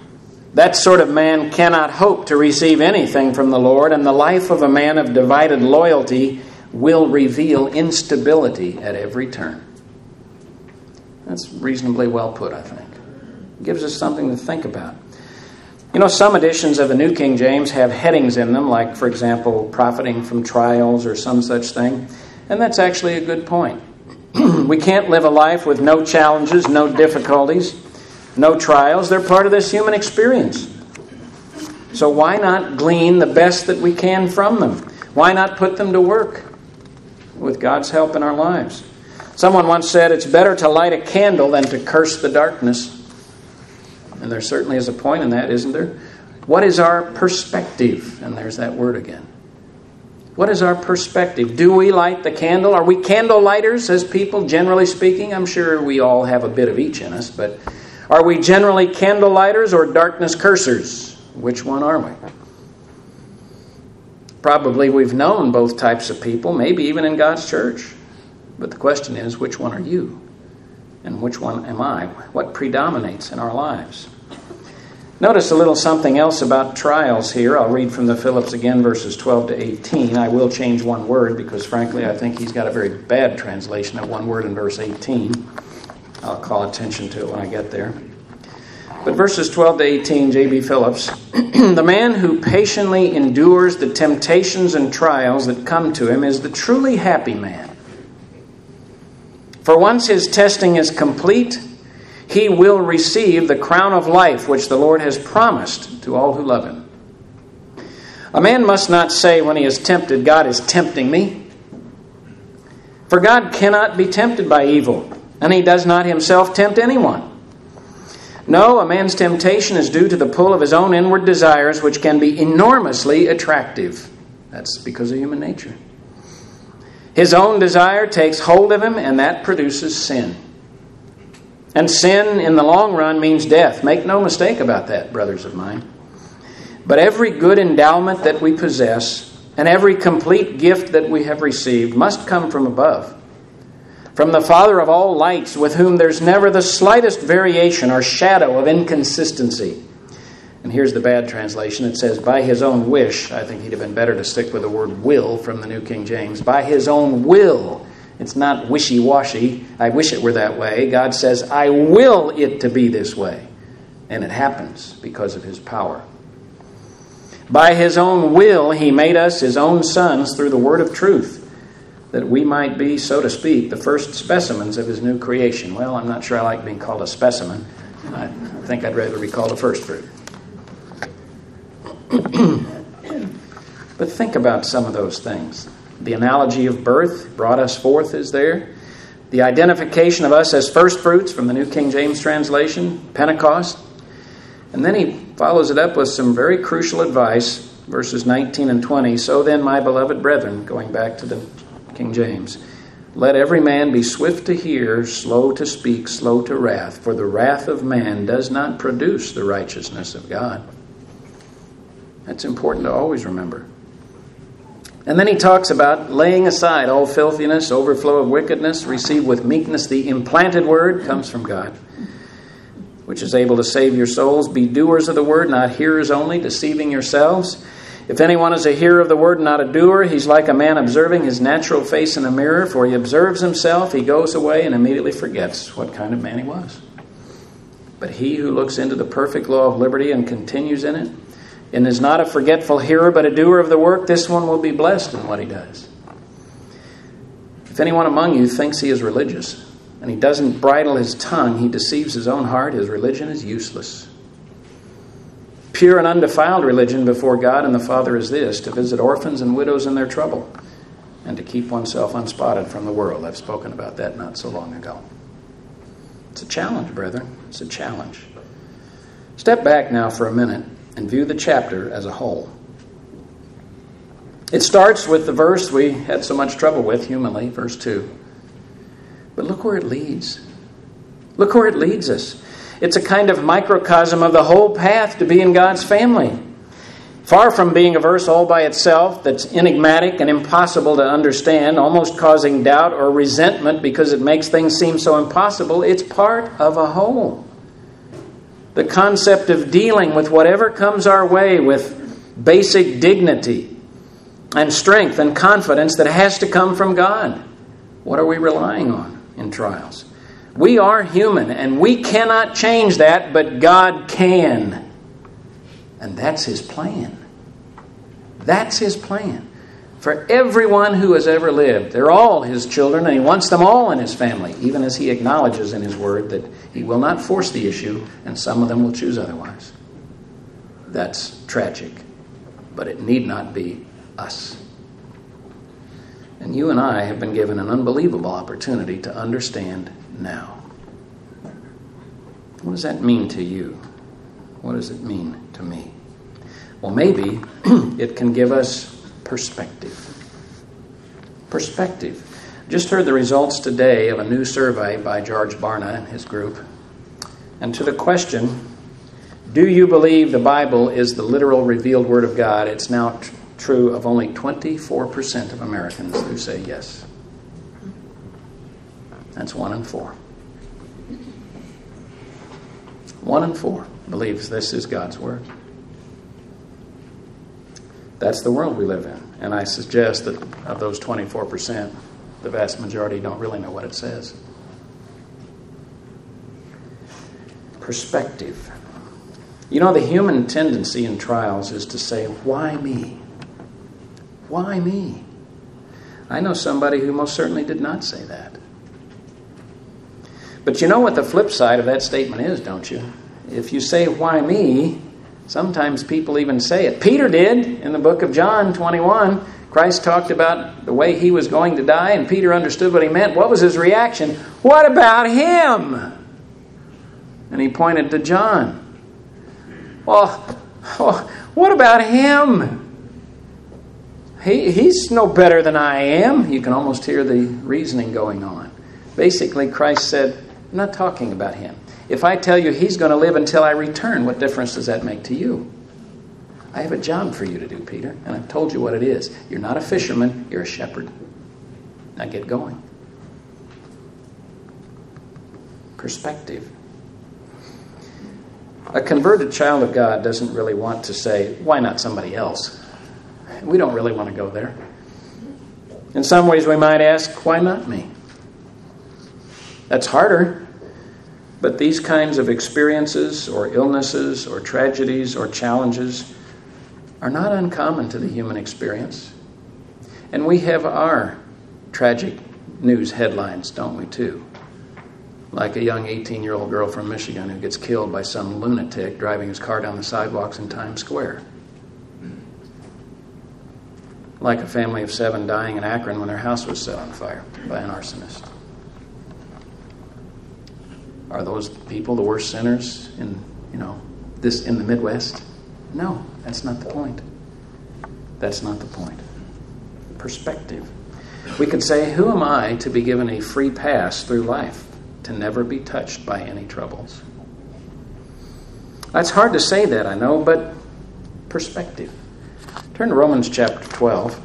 That sort of man cannot hope to receive anything from the Lord, and the life of a man of divided loyalty will reveal instability at every turn. That's reasonably well put, I think. It gives us something to think about. You know, some editions of the New King James have headings in them, like, for example, profiting from trials or some such thing. And that's actually a good point. We can't live a life with no challenges, no difficulties, no trials. They're part of this human experience. So why not glean the best that we can from them? Why not put them to work with God's help in our lives? Someone once said, it's better to light a candle than to curse the darkness. And there certainly is a point in that, isn't there? What is our perspective? And there's that word again. What is our perspective? Do we light the candle? Are we candle lighters as people, generally speaking? I'm sure we all have a bit of each in us, but are we generally candle lighters or darkness cursers? Which one are we? Probably we've known both types of people, maybe even in God's church. But the question is, which one are you? And which one am I? What predominates in our lives? Notice a little something else about trials here. I'll read from the Phillips again, verses twelve to eighteen. I will change one word because, frankly, I think he's got a very bad translation of one word in verse eighteen. I'll call attention to it when I get there. But verses twelve to eighteen, J B Phillips, the man who patiently endures the temptations and trials that come to him is the truly happy man. For once his testing is complete, he will receive the crown of life which the Lord has promised to all who love him. A man must not say when he is tempted, God is tempting me. For God cannot be tempted by evil, and he does not himself tempt anyone. No, a man's temptation is due to the pull of his own inward desires, which can be enormously attractive. That's because of human nature. His own desire takes hold of him, and that produces sin. And sin, in the long run, means death. Make no mistake about that, brothers of mine. But every good endowment that we possess, and every complete gift that we have received, must come from above. From the Father of all lights, with whom there's never the slightest variation or shadow of inconsistency. And here's the bad translation. It says, by his own wish. I think he'd have been better to stick with the word will from the New King James. By his own will. It's not wishy-washy. I wish it were that way. God says, I will it to be this way. And it happens because of his power. By his own will, he made us his own sons through the word of truth, that we might be, so to speak, the first specimens of his new creation. Well, I'm not sure I like being called a specimen. I think I'd rather be called a first fruit. But think about some of those things. The analogy of birth, brought us forth, is there. The identification of us as first fruits from the New King James translation, Pentecost. And then he follows it up with some very crucial advice, verses nineteen and twenty. So then, my beloved brethren, going back to the King James, let every man be swift to hear, slow to speak, slow to wrath, for the wrath of man does not produce the righteousness of God. That's important to always remember. And then he talks about laying aside all filthiness, overflow of wickedness, receive with meekness the implanted word, comes from God, which is able to save your souls. Be doers of the word, not hearers only, deceiving yourselves. If anyone is a hearer of the word and not a doer, he's like a man observing his natural face in a mirror, for he observes himself, he goes away and immediately forgets what kind of man he was. But he who looks into the perfect law of liberty and continues in it, and is not a forgetful hearer, but a doer of the work, this one will be blessed in what he does. If anyone among you thinks he is religious, and he doesn't bridle his tongue, he deceives his own heart, his religion is useless. Pure and undefiled religion before God and the Father is this, to visit orphans and widows in their trouble, and to keep oneself unspotted from the world. I've spoken about that not so long ago. It's a challenge, brethren. It's a challenge. Step back now for a minute and view the chapter as a whole. It starts with the verse we had so much trouble with humanly, verse two. But look where it leads. Look where it leads us. It's a kind of microcosm of the whole path to be in God's family. Far from being a verse all by itself that's enigmatic and impossible to understand, almost causing doubt or resentment because it makes things seem so impossible, it's part of a whole. The concept of dealing with whatever comes our way with basic dignity and strength and confidence that has to come from God. What are we relying on in trials? We are human, and we cannot change that, but God can. And that's His plan. That's His plan. For everyone who has ever lived, they're all His children, and He wants them all in His family, even as He acknowledges in His Word that He will not force the issue, and some of them will choose otherwise. That's tragic, but it need not be us. And you and I have been given an unbelievable opportunity to understand now. What does that mean to you? What does it mean to me? Well, maybe it can give us perspective. Perspective. Just heard the results today of a new survey by George Barna and his group. And to the question, do you believe the Bible is the literal revealed Word of God? It's now t- true of only twenty-four percent of Americans who say yes. That's one in four. One in four believes this is God's Word. That's the world we live in. And I suggest that of those twenty-four percent, the vast majority don't really know what it says. Perspective. You know, the human tendency in trials is to say, why me? Why me? I know somebody who most certainly did not say that. But you know what the flip side of that statement is, don't you? If you say, why me? Sometimes people even say it. Peter did in the book of John twenty-one. Christ talked about the way he was going to die, and Peter understood what he meant. What was his reaction? What about him? And he pointed to John. Well, oh, what about him? He, he's no better than I am. You can almost hear the reasoning going on. Basically, Christ said, I'm not talking about him. If I tell you he's going to live until I return, what difference does that make to you? I have a job for you to do, Peter, and I've told you what it is. You're not a fisherman, you're a shepherd. Now get going. Perspective. A converted child of God doesn't really want to say, why not somebody else? We don't really want to go there. In some ways we might ask, why not me? That's harder. But these kinds of experiences or illnesses or tragedies or challenges are not uncommon to the human experience. And we have our tragic news headlines, don't we, too? Like a young eighteen-year-old girl from Michigan who gets killed by some lunatic driving his car down the sidewalks in Times Square. Like a family of seven dying in Akron when their house was set on fire by an arsonist. Are those people the worst sinners in, you know, this in the Midwest? No, that's not the point. That's not the point. Perspective. We could say, who am I to be given a free pass through life, to never be touched by any troubles? That's hard to say that, I know, but perspective. Turn to Romans chapter twelve.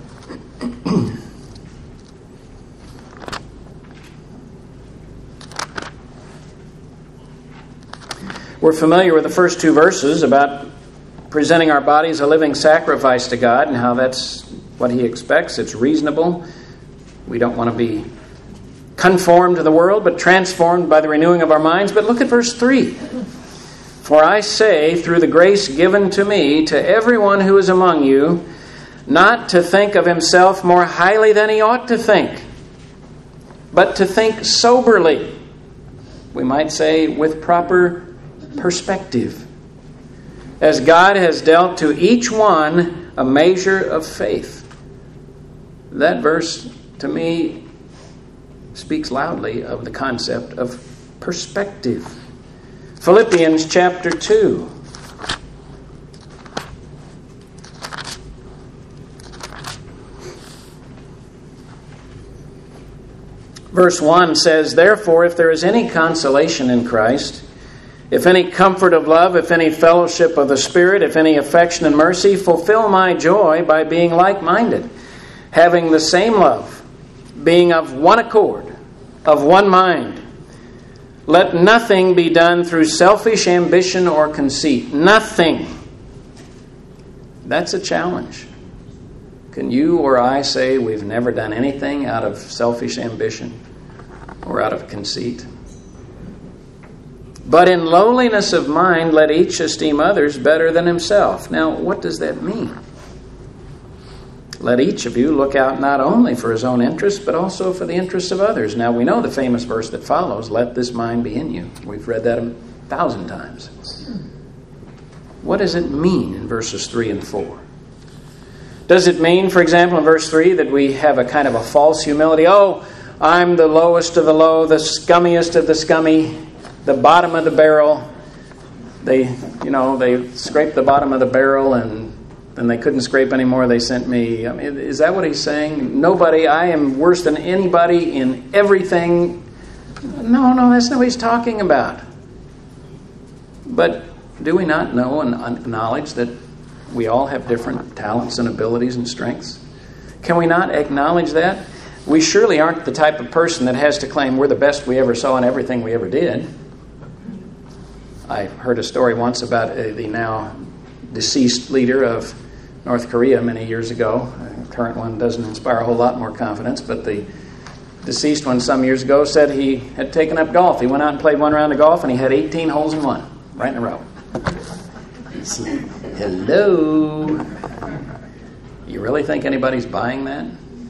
We're familiar with the first two verses about presenting our bodies a living sacrifice to God and how that's what He expects. It's reasonable. We don't want to be conformed to the world, but transformed by the renewing of our minds. But look at verse three. For I say, through the grace given to me, to everyone who is among you, not to think of himself more highly than he ought to think, but to think soberly. We might say with proper perspective, as God has dealt to each one a measure of faith. That verse, to me, speaks loudly of the concept of perspective. Philippians chapter two. Verse one says, therefore, if there is any consolation in Christ, if any comfort of love, if any fellowship of the Spirit, if any affection and mercy, fulfill my joy by being like-minded, having the same love, being of one accord, of one mind. Let nothing be done through selfish ambition or conceit. Nothing. That's a challenge. Can you or I say we've never done anything out of selfish ambition or out of conceit? But in lowliness of mind, let each esteem others better than himself. Now, what does that mean? Let each of you look out not only for his own interests, but also for the interests of others. Now, we know the famous verse that follows, let this mind be in you. We've read that a thousand times. What does it mean in verses three and four? Does it mean, for example, in verse three, that we have a kind of a false humility? Oh, I'm the lowest of the low, the scummiest of the scummy, the bottom of the barrel. They, you know, they scraped the bottom of the barrel and then they couldn't scrape anymore. They sent me. I mean, is that what he's saying? Nobody, I am worse than anybody in everything. No, no, that's not what he's talking about. But do we not know and acknowledge that we all have different talents and abilities and strengths? Can we not acknowledge that? We surely aren't the type of person that has to claim we're the best we ever saw in everything we ever did. I heard a story once about uh, the now deceased leader of North Korea many years ago. The current one doesn't inspire a whole lot more confidence, but the deceased one some years ago said he had taken up golf. He went out and played one round of golf, and he had eighteen holes in one, right in a row. Hello? You really think anybody's buying that?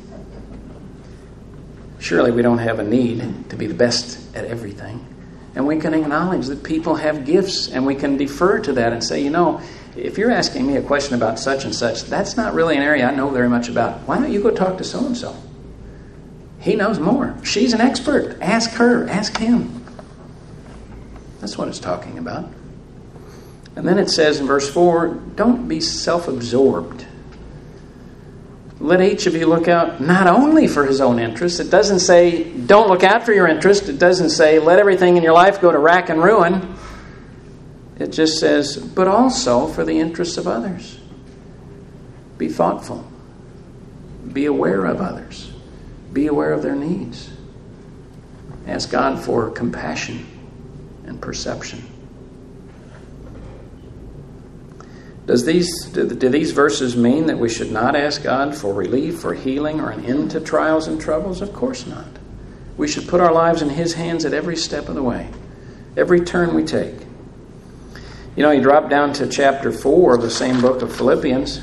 Surely we don't have a need to be the best at everything. And we can acknowledge that people have gifts, and we can defer to that and say, you know, if you're asking me a question about such and such, that's not really an area I know very much about. Why don't you go talk to so-and-so? He knows more. She's an expert. Ask her. Ask him. That's what it's talking about. And then it says in verse four, don't be self-absorbed. Let each of you look out not only for his own interest. It doesn't say, don't look out for your interest. It doesn't say, let everything in your life go to rack and ruin. It just says, but also for the interests of others. Be thoughtful. Be aware of others. Be aware of their needs. Ask God for compassion and perception. Does these, do, do these verses mean that we should not ask God for relief, for healing, or an end to trials and troubles? Of course not. We should put our lives in His hands at every step of the way, every turn we take. You know, you drop down to chapter four of the same book of Philippians.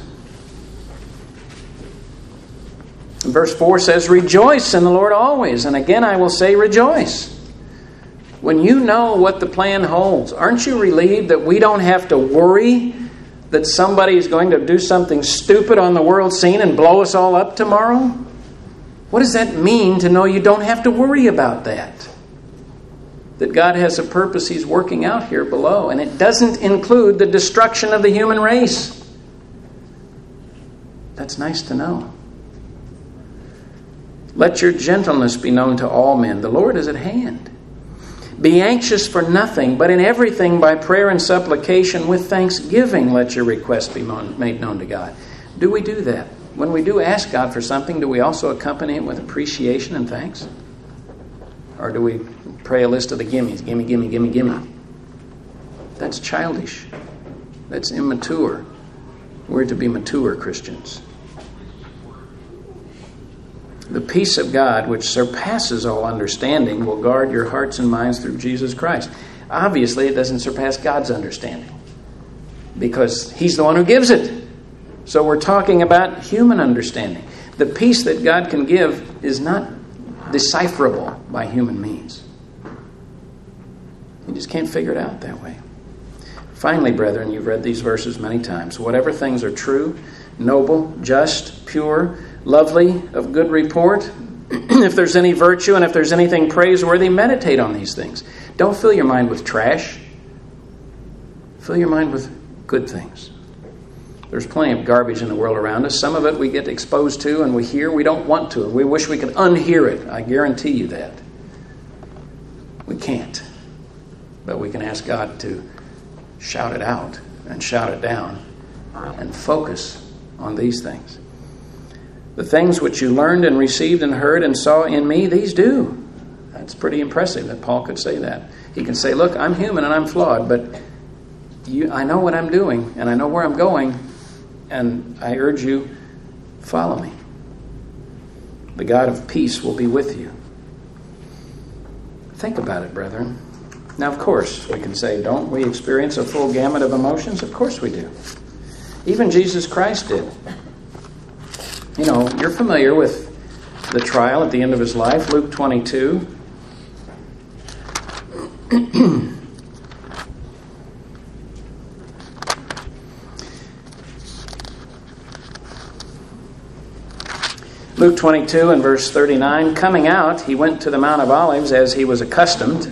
Verse four says, rejoice in the Lord always. And again I will say rejoice. When you know what the plan holds, aren't you relieved that we don't have to worry that somebody is going to do something stupid on the world scene and blow us all up tomorrow? What does that mean to know you don't have to worry about that? That God has a purpose He's working out here below, and it doesn't include the destruction of the human race. That's nice to know. Let your gentleness be known to all men. The Lord is at hand. Be anxious for nothing, but in everything by prayer and supplication with thanksgiving let your requests be made known to God. Do we do that? When we do ask God for something, do we also accompany it with appreciation and thanks? Or do we pray a list of the gimmies? Gimme, gimme, gimme, gimme. That's childish. That's immature. We're to be mature Christians. The peace of God, which surpasses all understanding, will guard your hearts and minds through Jesus Christ. Obviously, it doesn't surpass God's understanding, because He's the one who gives it. So we're talking about human understanding. The peace that God can give is not decipherable by human means. You just can't figure it out that way. Finally, brethren, you've read these verses many times. Whatever things are true, noble, just, pure, lovely, of good report, if there's any virtue and if there's anything praiseworthy, meditate on these things. Don't fill your mind with trash. Fill your mind with good things. There's plenty of garbage in the world around us. Some of it we get exposed to and we hear. We don't want to. We wish we could unhear it. I guarantee you that. We can't. But we can ask God to shout it out and shout it down and focus on these things. The things which you learned and received and heard and saw in me, these do. That's pretty impressive that Paul could say that. He can say, look, I'm human and I'm flawed, but you, I know what I'm doing and I know where I'm going, and I urge you, follow me. The God of peace will be with you. Think about it, brethren. Now, of course, we can say, don't we experience a full gamut of emotions? Of course we do. Even Jesus Christ did. You know, you're familiar with the trial at the end of his life, Luke twenty-two. Luke twenty-two and verse thirty-nine, coming out, he went to the Mount of Olives as he was accustomed.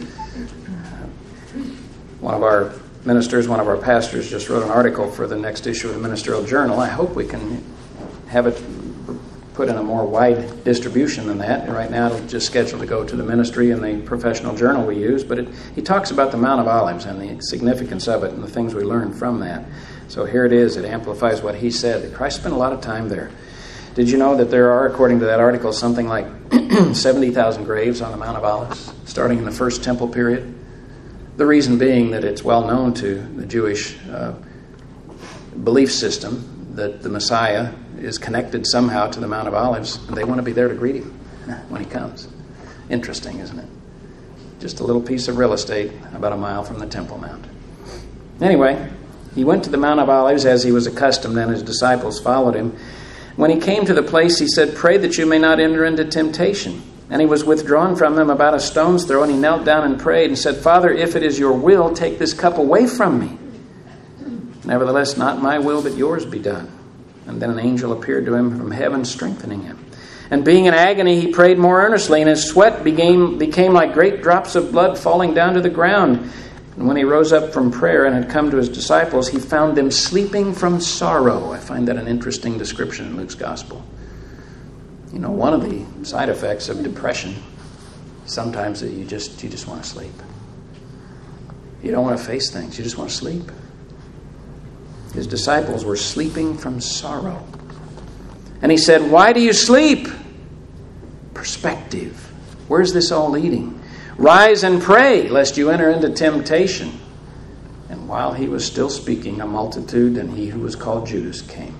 One of our ministers, one of our pastors just wrote an article for the next issue of the Ministerial Journal. I hope we can have it put in a more wide distribution than that. Right now it's just scheduled to go to the ministry and the professional journal we use, but it, he talks about the Mount of Olives and the significance of it and the things we learn from that. So here it is. It amplifies what he said, that Christ spent a lot of time there. Did you know that there are, according to that article, something like seventy thousand graves on the Mount of Olives, starting in the first temple period? The reason being that it's well known to the Jewish uh, belief system that the Messiah is connected somehow to the Mount of Olives, and they want to be there to greet him when he comes. Interesting, isn't it? Just a little piece of real estate about a mile from the Temple Mount. Anyway, he went to the Mount of Olives as he was accustomed, and his disciples followed him. When he came to the place, he said, "Pray that you may not enter into temptation." And he was withdrawn from them about a stone's throw, and he knelt down and prayed and said, "Father, if it is your will, take this cup away from me. Nevertheless, not my will, but yours be done." And then an angel appeared to him from heaven, strengthening him. And being in agony, he prayed more earnestly, and his sweat became, became like great drops of blood falling down to the ground. And when he rose up from prayer and had come to his disciples, he found them sleeping from sorrow. I find that an interesting description in Luke's gospel. You know, one of the side effects of depression, sometimes that you just you just want to sleep. You don't want to face things. You just want to sleep. His disciples were sleeping from sorrow. And he said, "Why do you sleep?" Perspective. Where's this all leading? "Rise and pray, lest you enter into temptation." And while he was still speaking, a multitude and he who was called Judas came.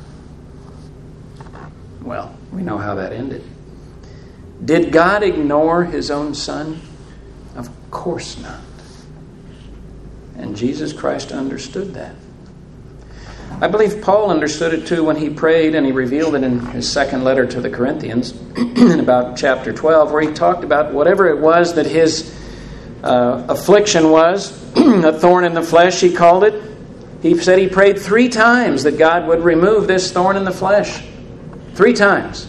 Well, we know how that ended. Did God ignore his own son? Of course not. And Jesus Christ understood that. I believe Paul understood it too when he prayed, and he revealed it in his second letter to the Corinthians in about chapter twelve, where he talked about whatever it was that his uh, affliction was, a thorn in the flesh, he called it. He said he prayed three times that God would remove this thorn in the flesh. Three times.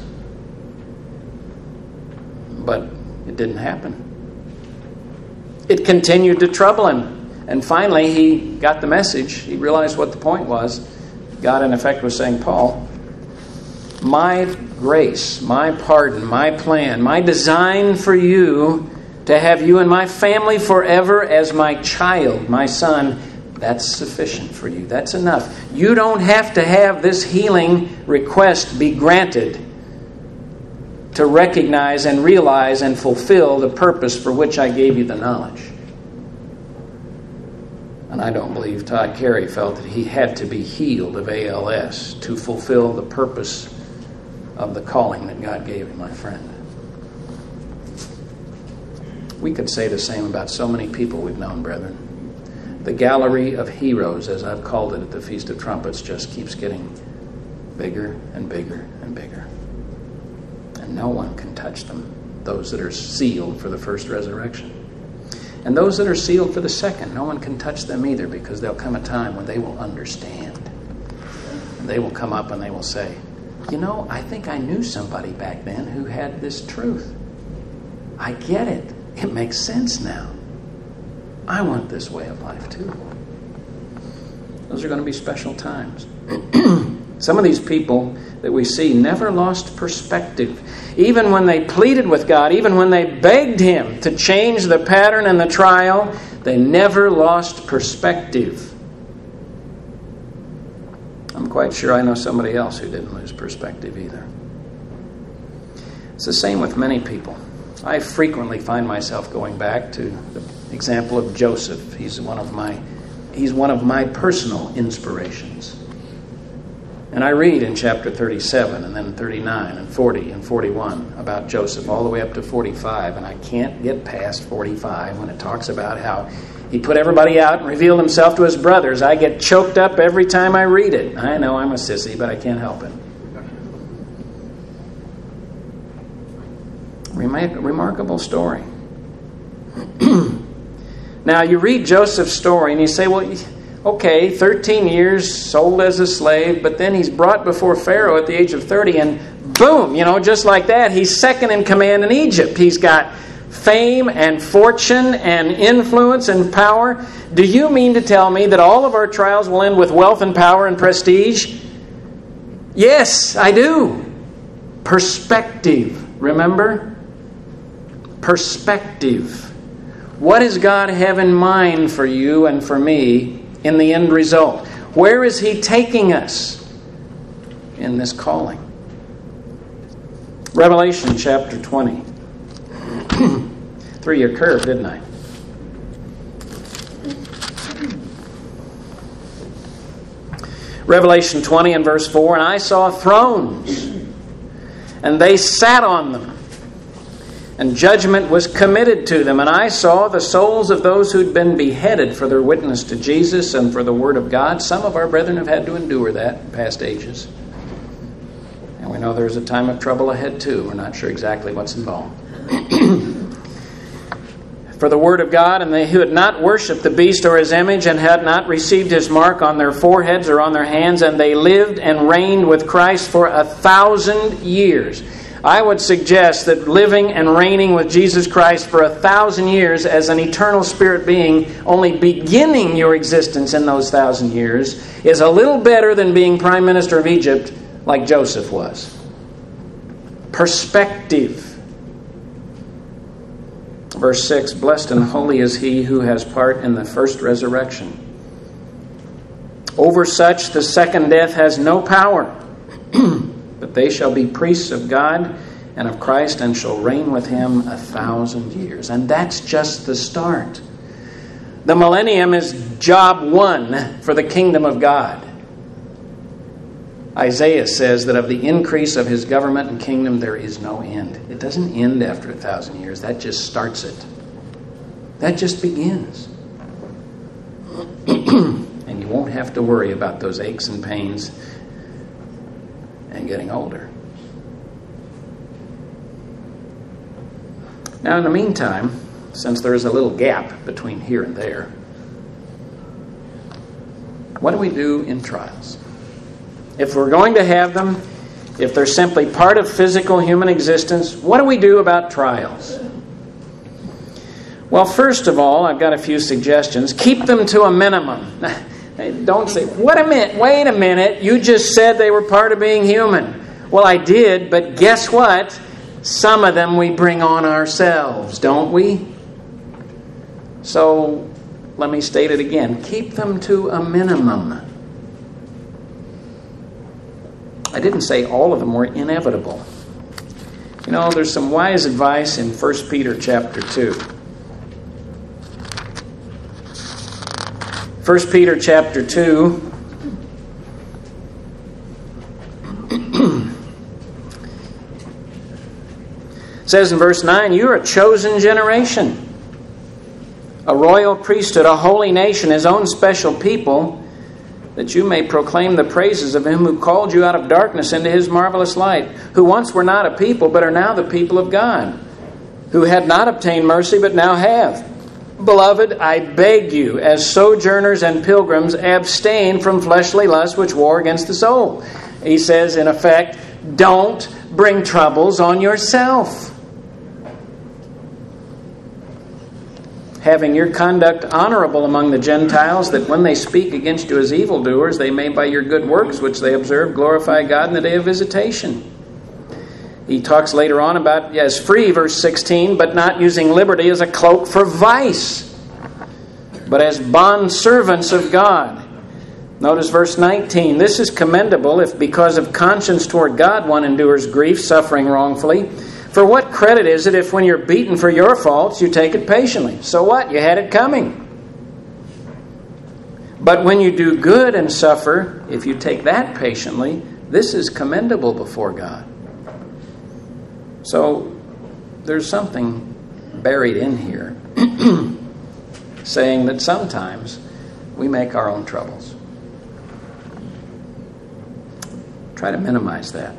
But it didn't happen. It continued to trouble him. And finally, he got the message. He realized what the point was. God, in effect, was saying, "Paul, my grace, my pardon, my plan, my design for you to have you in my family forever as my child, my son, that's sufficient for you. That's enough. You don't have to have this healing request be granted to recognize and realize and fulfill the purpose for which I gave you the knowledge." And I don't believe Todd Carey felt that he had to be healed of A L S to fulfill the purpose of the calling that God gave him, my friend. We could say the same about so many people we've known, brethren. The gallery of heroes, as I've called it at the Feast of Trumpets, just keeps getting bigger and bigger and bigger. And no one can touch them, those that are sealed for the first resurrection. And those that are sealed for the second, no one can touch them either, because there'll come a time when they will understand. And they will come up and they will say, "You know, I think I knew somebody back then who had this truth. I get it. It makes sense now. I want this way of life too." Those are going to be special times. Some of these people that we see never lost perspective. Even when they pleaded with God, even when they begged him to change the pattern and the trial, they never lost perspective. I'm quite sure I know somebody else who didn't lose perspective either. It's the same with many people. I frequently find myself going back to the example of Joseph. He's one of my, he's one of my personal inspirations. And I read in chapter thirty-seven and then thirty-nine and forty and forty-one about Joseph all the way up to forty-five, and I can't get past forty-five when it talks about how he put everybody out and revealed himself to his brothers. I get choked up every time I read it. I know I'm a sissy, but I can't help it. Remarkable story. Now, you read Joseph's story and you say, well, okay, thirteen years, sold as a slave, but then he's brought before Pharaoh at the age of thirty, and boom, you know, just like that, he's second in command in Egypt. He's got fame and fortune and influence and power. Do you mean to tell me that all of our trials will end with wealth and power and prestige? Yes, I do. Perspective, remember? Perspective. What does God have in mind for you and for me in the end result? Where is He taking us in this calling? Revelation chapter twenty. Threw you a curve, didn't I? Revelation twenty and verse four, and I saw thrones, and they sat on them, and judgment was committed to them. And I saw the souls of those who'd been beheaded for their witness to Jesus and for the Word of God. Some of our brethren have had to endure that in past ages. And we know there's a time of trouble ahead too. We're not sure exactly what's involved. For the Word of God, and they who had not worshipped the beast or his image, and had not received his mark on their foreheads or on their hands, and they lived and reigned with Christ for a thousand years. I would suggest that living and reigning with Jesus Christ for a thousand years as an eternal spirit being, only beginning your existence in those thousand years, is a little better than being Prime Minister of Egypt like Joseph was. Perspective. Verse six, blessed and holy is he who has part in the first resurrection. Over such the second death has no power, but they shall be priests of God and of Christ, and shall reign with him a thousand years. And that's just the start. The millennium is job one for the kingdom of God. Isaiah says that of the increase of his government and kingdom there is no end. It doesn't end after a thousand years. That just starts it. That just begins. And you won't have to worry about those aches and pains and getting older. Now, in the meantime, since there is a little gap between here and there, what do we do in trials? If we're going to have them, if they're simply part of physical human existence, what do we do about trials? Well, first of all, I've got a few suggestions. Keep them to a minimum. Don't say, what a minute, wait a minute, you just said they were part of being human. Well, I did, but guess what? Some of them we bring on ourselves, don't we? So, let me state it again. Keep them to a minimum. I didn't say all of them were inevitable. You know, there's some wise advice in First Peter chapter two. First Peter chapter two. Says in verse nine, you're a chosen generation, a royal priesthood, a holy nation, his own special people, that you may proclaim the praises of him who called you out of darkness into his marvelous light, who once were not a people, but are now the people of God, who had not obtained mercy, but now have. Beloved, I beg you, as sojourners and pilgrims, abstain from fleshly lusts which war against the soul. He says, in effect, don't bring troubles on yourself. Having your conduct honorable among the Gentiles, that when they speak against you as evildoers, they may by your good works which they observe glorify God in the day of visitation. He talks later on about as free, verse sixteen, but not using liberty as a cloak for vice, but as bondservants of God. Notice verse nineteen. This is commendable if because of conscience toward God one endures grief, suffering wrongfully. For what credit is it if when you're beaten for your faults, you take it patiently? So what? You had it coming. But when you do good and suffer, if you take that patiently, this is commendable before God. So there's something buried in here saying that sometimes we make our own troubles. Try to minimize that.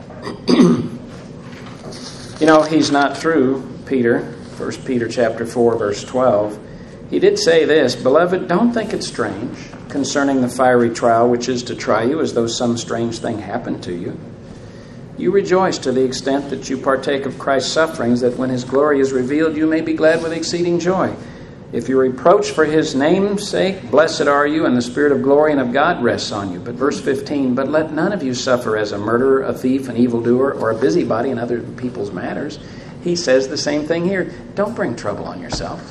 You know, he's not through, Peter. First Peter chapter four, verse twelve. He did say this, "Beloved, don't think it strange concerning the fiery trial which is to try you, as though some strange thing happened to you. You rejoice to the extent that you partake of Christ's sufferings, that when his glory is revealed, you may be glad with exceeding joy. If you're reproached for his name's sake, blessed are you, and the Spirit of glory and of God rests on you." But verse fifteen, "But let none of you suffer as a murderer, a thief, an evildoer, or a busybody in other people's matters." He says the same thing here. Don't bring trouble on yourself.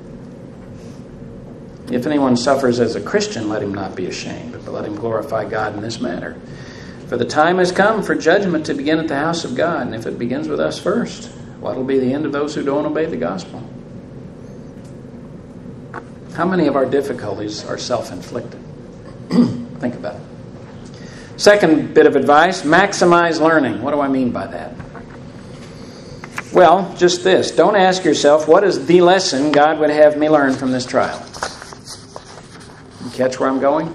If anyone suffers as a Christian, let him not be ashamed, but let him glorify God in this matter. For the time has come for judgment to begin at the house of God, and if it begins with us first, what will be the end of those who don't obey the gospel? How many of our difficulties are self-inflicted? Think about it. Second bit of advice, maximize learning. What do I mean by that? Well, just this. Don't ask yourself, what is the lesson God would have me learn from this trial? You catch where I'm going?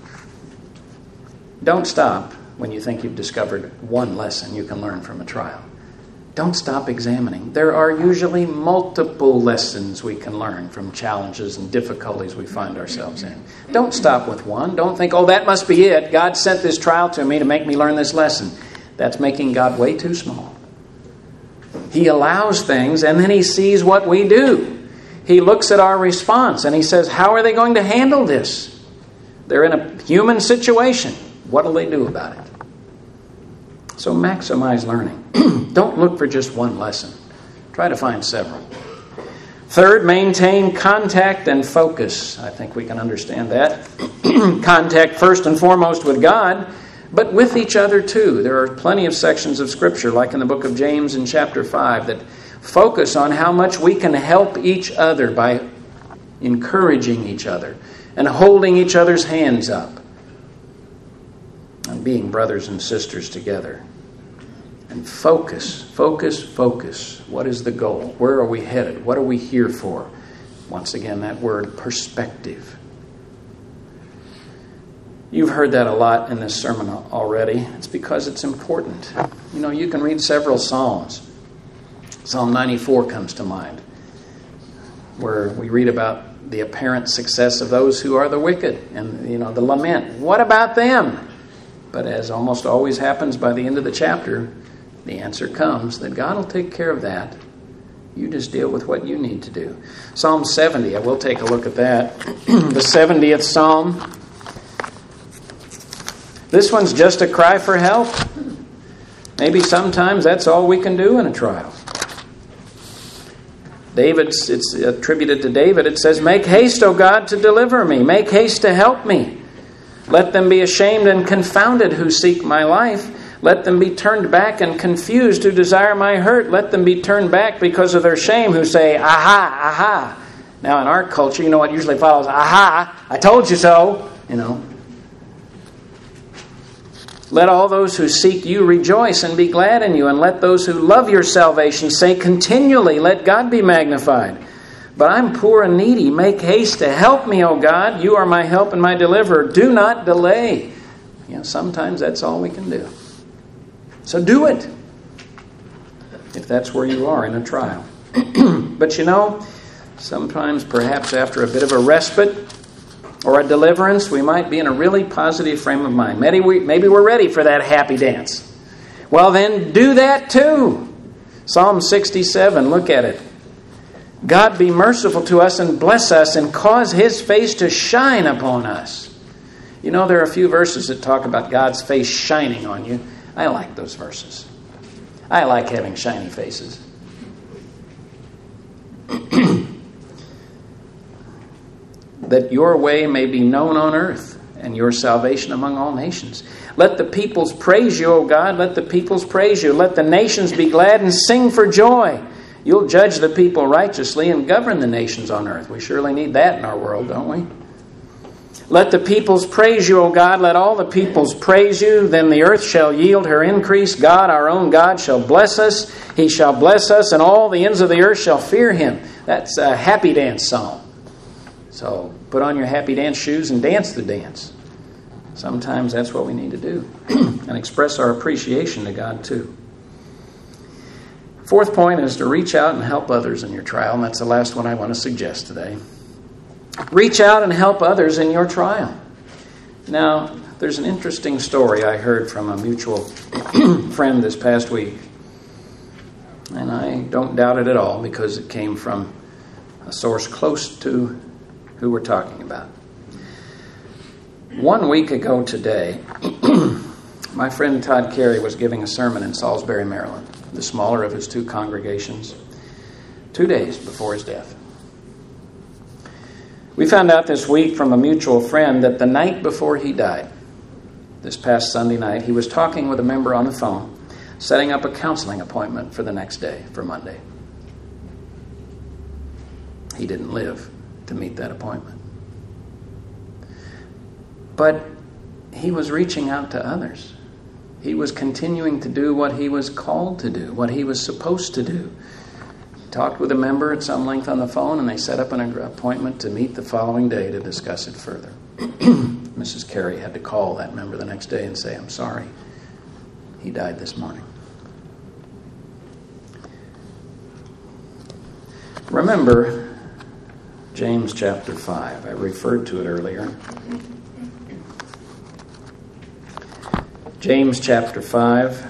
Don't stop when you think you've discovered one lesson you can learn from a trial. Don't stop examining. There are usually multiple lessons we can learn from challenges and difficulties we find ourselves in. Don't stop with one. Don't think, oh, that must be it. God sent this trial to me to make me learn this lesson. That's making God way too small. He allows things, and then he sees what we do. He looks at our response, and he says, how are they going to handle this? They're in a human situation. What will they do about it? So maximize learning. Don't look for just one lesson. Try to find several. Third, maintain contact and focus. I think we can understand that. Contact first and foremost with God, but with each other too. There are plenty of sections of Scripture, like in the book of James in chapter five, that focus on how much we can help each other by encouraging each other and holding each other's hands up and being brothers and sisters together. And focus, focus, focus. What is the goal? Where are we headed? What are we here for? Once again, that word, perspective. You've heard that a lot in this sermon already. It's because it's important. You know, you can read several Psalms. Psalm ninety-four comes to mind, where we read about the apparent success of those who are the wicked and, you know, the lament. What about them? But as almost always happens by the end of the chapter, the answer comes that God will take care of that. You just deal with what you need to do. Psalm seventy, I will take a look at that. The seventieth Psalm. This one's just a cry for help. Maybe sometimes that's all we can do in a trial. David's, it's attributed to David. It says, "Make haste, O God, to deliver me. Make haste to help me. Let them be ashamed and confounded who seek my life. Let them be turned back and confused who desire my hurt. Let them be turned back because of their shame who say, aha, aha." Now in our culture, you know what usually follows? Aha, I told you so. You know. Let all those who seek you rejoice and be glad in you. And let those who love your salvation say continually, let God be magnified. But I'm poor and needy. Make haste to help me, O God. You are my help and my deliverer. Do not delay. You know, sometimes that's all we can do. So do it, if that's where you are in a trial. But you know, sometimes perhaps after a bit of a respite or a deliverance, we might be in a really positive frame of mind. Maybe, we, maybe we're ready for that happy dance. Well then, do that too. Psalm sixty-seven, look at it. God be merciful to us and bless us and cause his face to shine upon us. You know, there are a few verses that talk about God's face shining on you. I like those verses. I like having shiny faces. That your way may be known on earth and your salvation among all nations. Let the peoples praise you, O God. Let the peoples praise you. Let the nations be glad and sing for joy. You'll judge the people righteously and govern the nations on earth. We surely need that in our world, don't we? Let the peoples praise you, O God. Let all the peoples praise you. Then the earth shall yield her increase. God, our own God, shall bless us. He shall bless us, and all the ends of the earth shall fear him. That's a happy dance song. So put on your happy dance shoes and dance the dance. Sometimes that's what we need to do. And express our appreciation to God too. Fourth point is to reach out and help others in your trial. And that's the last one I want to suggest today. Reach out and help others in your trial. Now, there's an interesting story I heard from a mutual friend this past week. And I don't doubt it at all because it came from a source close to who we're talking about. One week ago today, my friend Todd Carey was giving a sermon in Salisbury, Maryland, the smaller of his two congregations, two days before his death. We found out this week from a mutual friend that the night before he died, this past Sunday night, he was talking with a member on the phone, setting up a counseling appointment for the next day, for Monday. He didn't live to meet that appointment. But he was reaching out to others. He was continuing to do what he was called to do, what he was supposed to do. Talked with a member at some length on the phone, and they set up an appointment to meet the following day to discuss it further. Missus Carey had to call that member the next day and say, I'm sorry, he died this morning. Remember James chapter five. I referred to it earlier. James chapter five.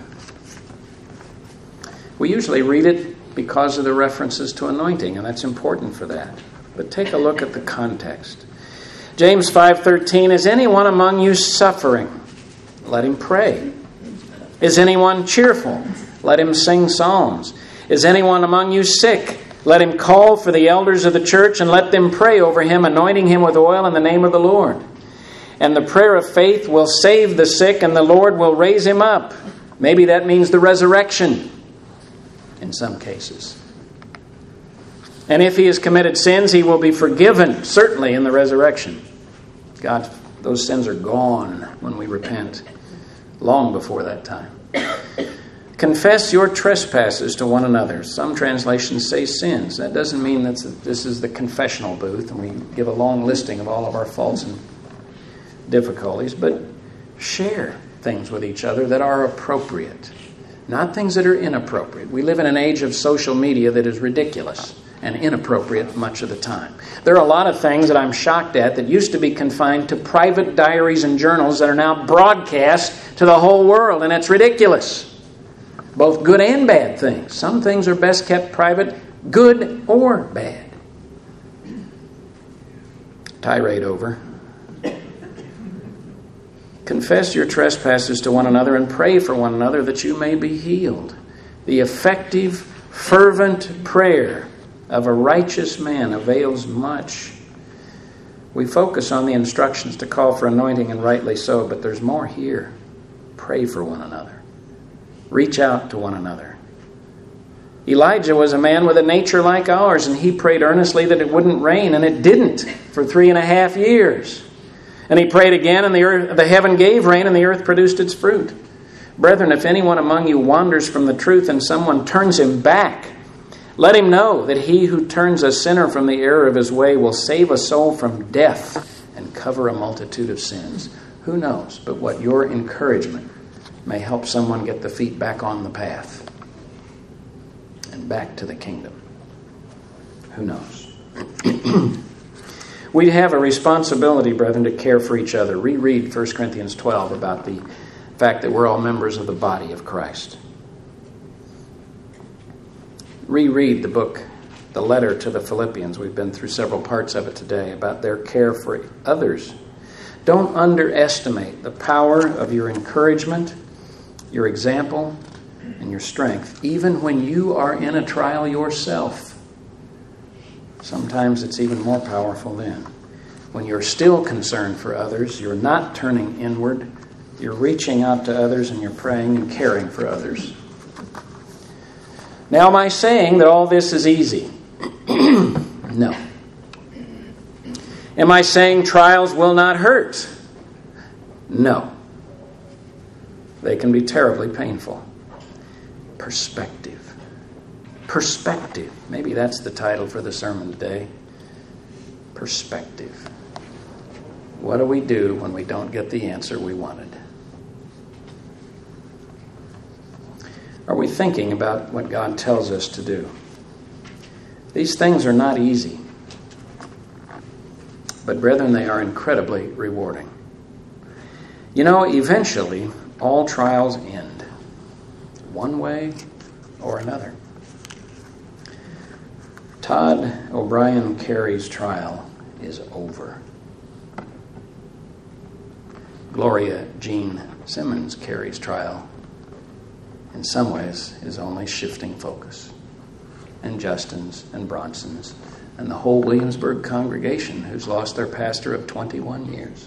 We usually read it because of the references to anointing, and that's important for that. But take a look at the context. James five thirteen, is anyone among you suffering? Let him pray. Is anyone cheerful? Let him sing psalms. Is anyone among you sick? Let him call for the elders of the church and let them pray over him, anointing him with oil in the name of the Lord. And the prayer of faith will save the sick, and the Lord will raise him up. Maybe that means the resurrection in some cases. And if he has committed sins, he will be forgiven, certainly in the resurrection. God, those sins are gone when we repent, long before that time. Confess your trespasses to one another. Some translations say sins. That doesn't mean that this is the confessional booth and we give a long listing of all of our faults and difficulties, but share things with each other that are appropriate, not things that are inappropriate. We live in an age of social media that is ridiculous and inappropriate much of the time. There are a lot of things that I'm shocked at that used to be confined to private diaries and journals that are now broadcast to the whole world, and it's ridiculous. Both good and bad things. Some things are best kept private, good or bad. Tirade over. Confess your trespasses to one another and pray for one another that you may be healed. The effective, fervent prayer of a righteous man avails much. We focus on the instructions to call for anointing, and rightly so, but there's more here. Pray for one another. Reach out to one another. Elijah was a man with a nature like ours, and he prayed earnestly that it wouldn't rain, and it didn't for three and a half years. And he prayed again, and the earth, the heaven gave rain, and the earth produced its fruit. Brethren, if anyone among you wanders from the truth and someone turns him back, let him know that he who turns a sinner from the error of his way will save a soul from death and cover a multitude of sins. Who knows but what your encouragement may help someone get the feet back on the path and back to the kingdom. Who knows? We have a responsibility, brethren, to care for each other. Reread First Corinthians twelve about the fact that we're all members of the body of Christ. Reread the book, the letter to the Philippians. We've been through several parts of it today about their care for others. Don't underestimate the power of your encouragement, your example, and your strength, even when you are in a trial yourself. Sometimes it's even more powerful then. when you're still concerned for others, you're not turning inward, you're reaching out to others and you're praying and caring for others. Now, am I saying that all this is easy? No. Am I saying trials will not hurt? No. They can be terribly painful. Perspective. Perspective. Maybe that's the title for the sermon today. Perspective. What do we do when we don't get the answer we wanted? Are we thinking about what God tells us to do? These things are not easy. But brethren, they are incredibly rewarding. You know, eventually, all trials end, one way or another. Todd O'Brien Carey's trial is over. Gloria Jean Simmons Carey's trial, in some ways, is only shifting focus. And Justin's and Bronson's and the whole Williamsburg congregation who's lost their pastor of twenty-one years.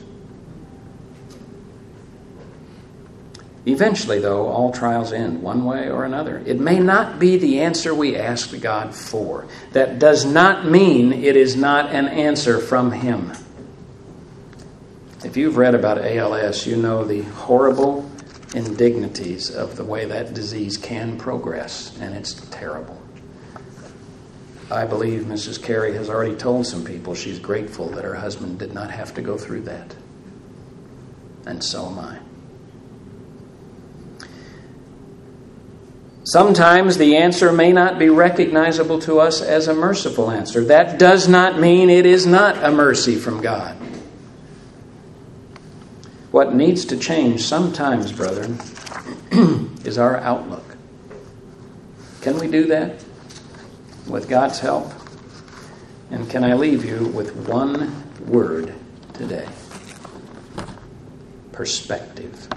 Eventually, though, all trials end one way or another. It may not be the answer we asked God for. That does not mean it is not an answer from Him. If you've read about A L S, you know the horrible indignities of the way that disease can progress, and it's terrible. I believe Missus Carey has already told some people she's grateful that her husband did not have to go through that. And so am I. Sometimes the answer may not be recognizable to us as a merciful answer. That does not mean it is not a mercy from God. What needs to change sometimes, brethren, is our outlook. Can we do that with God's help? And can I leave you with one word today? Perspective.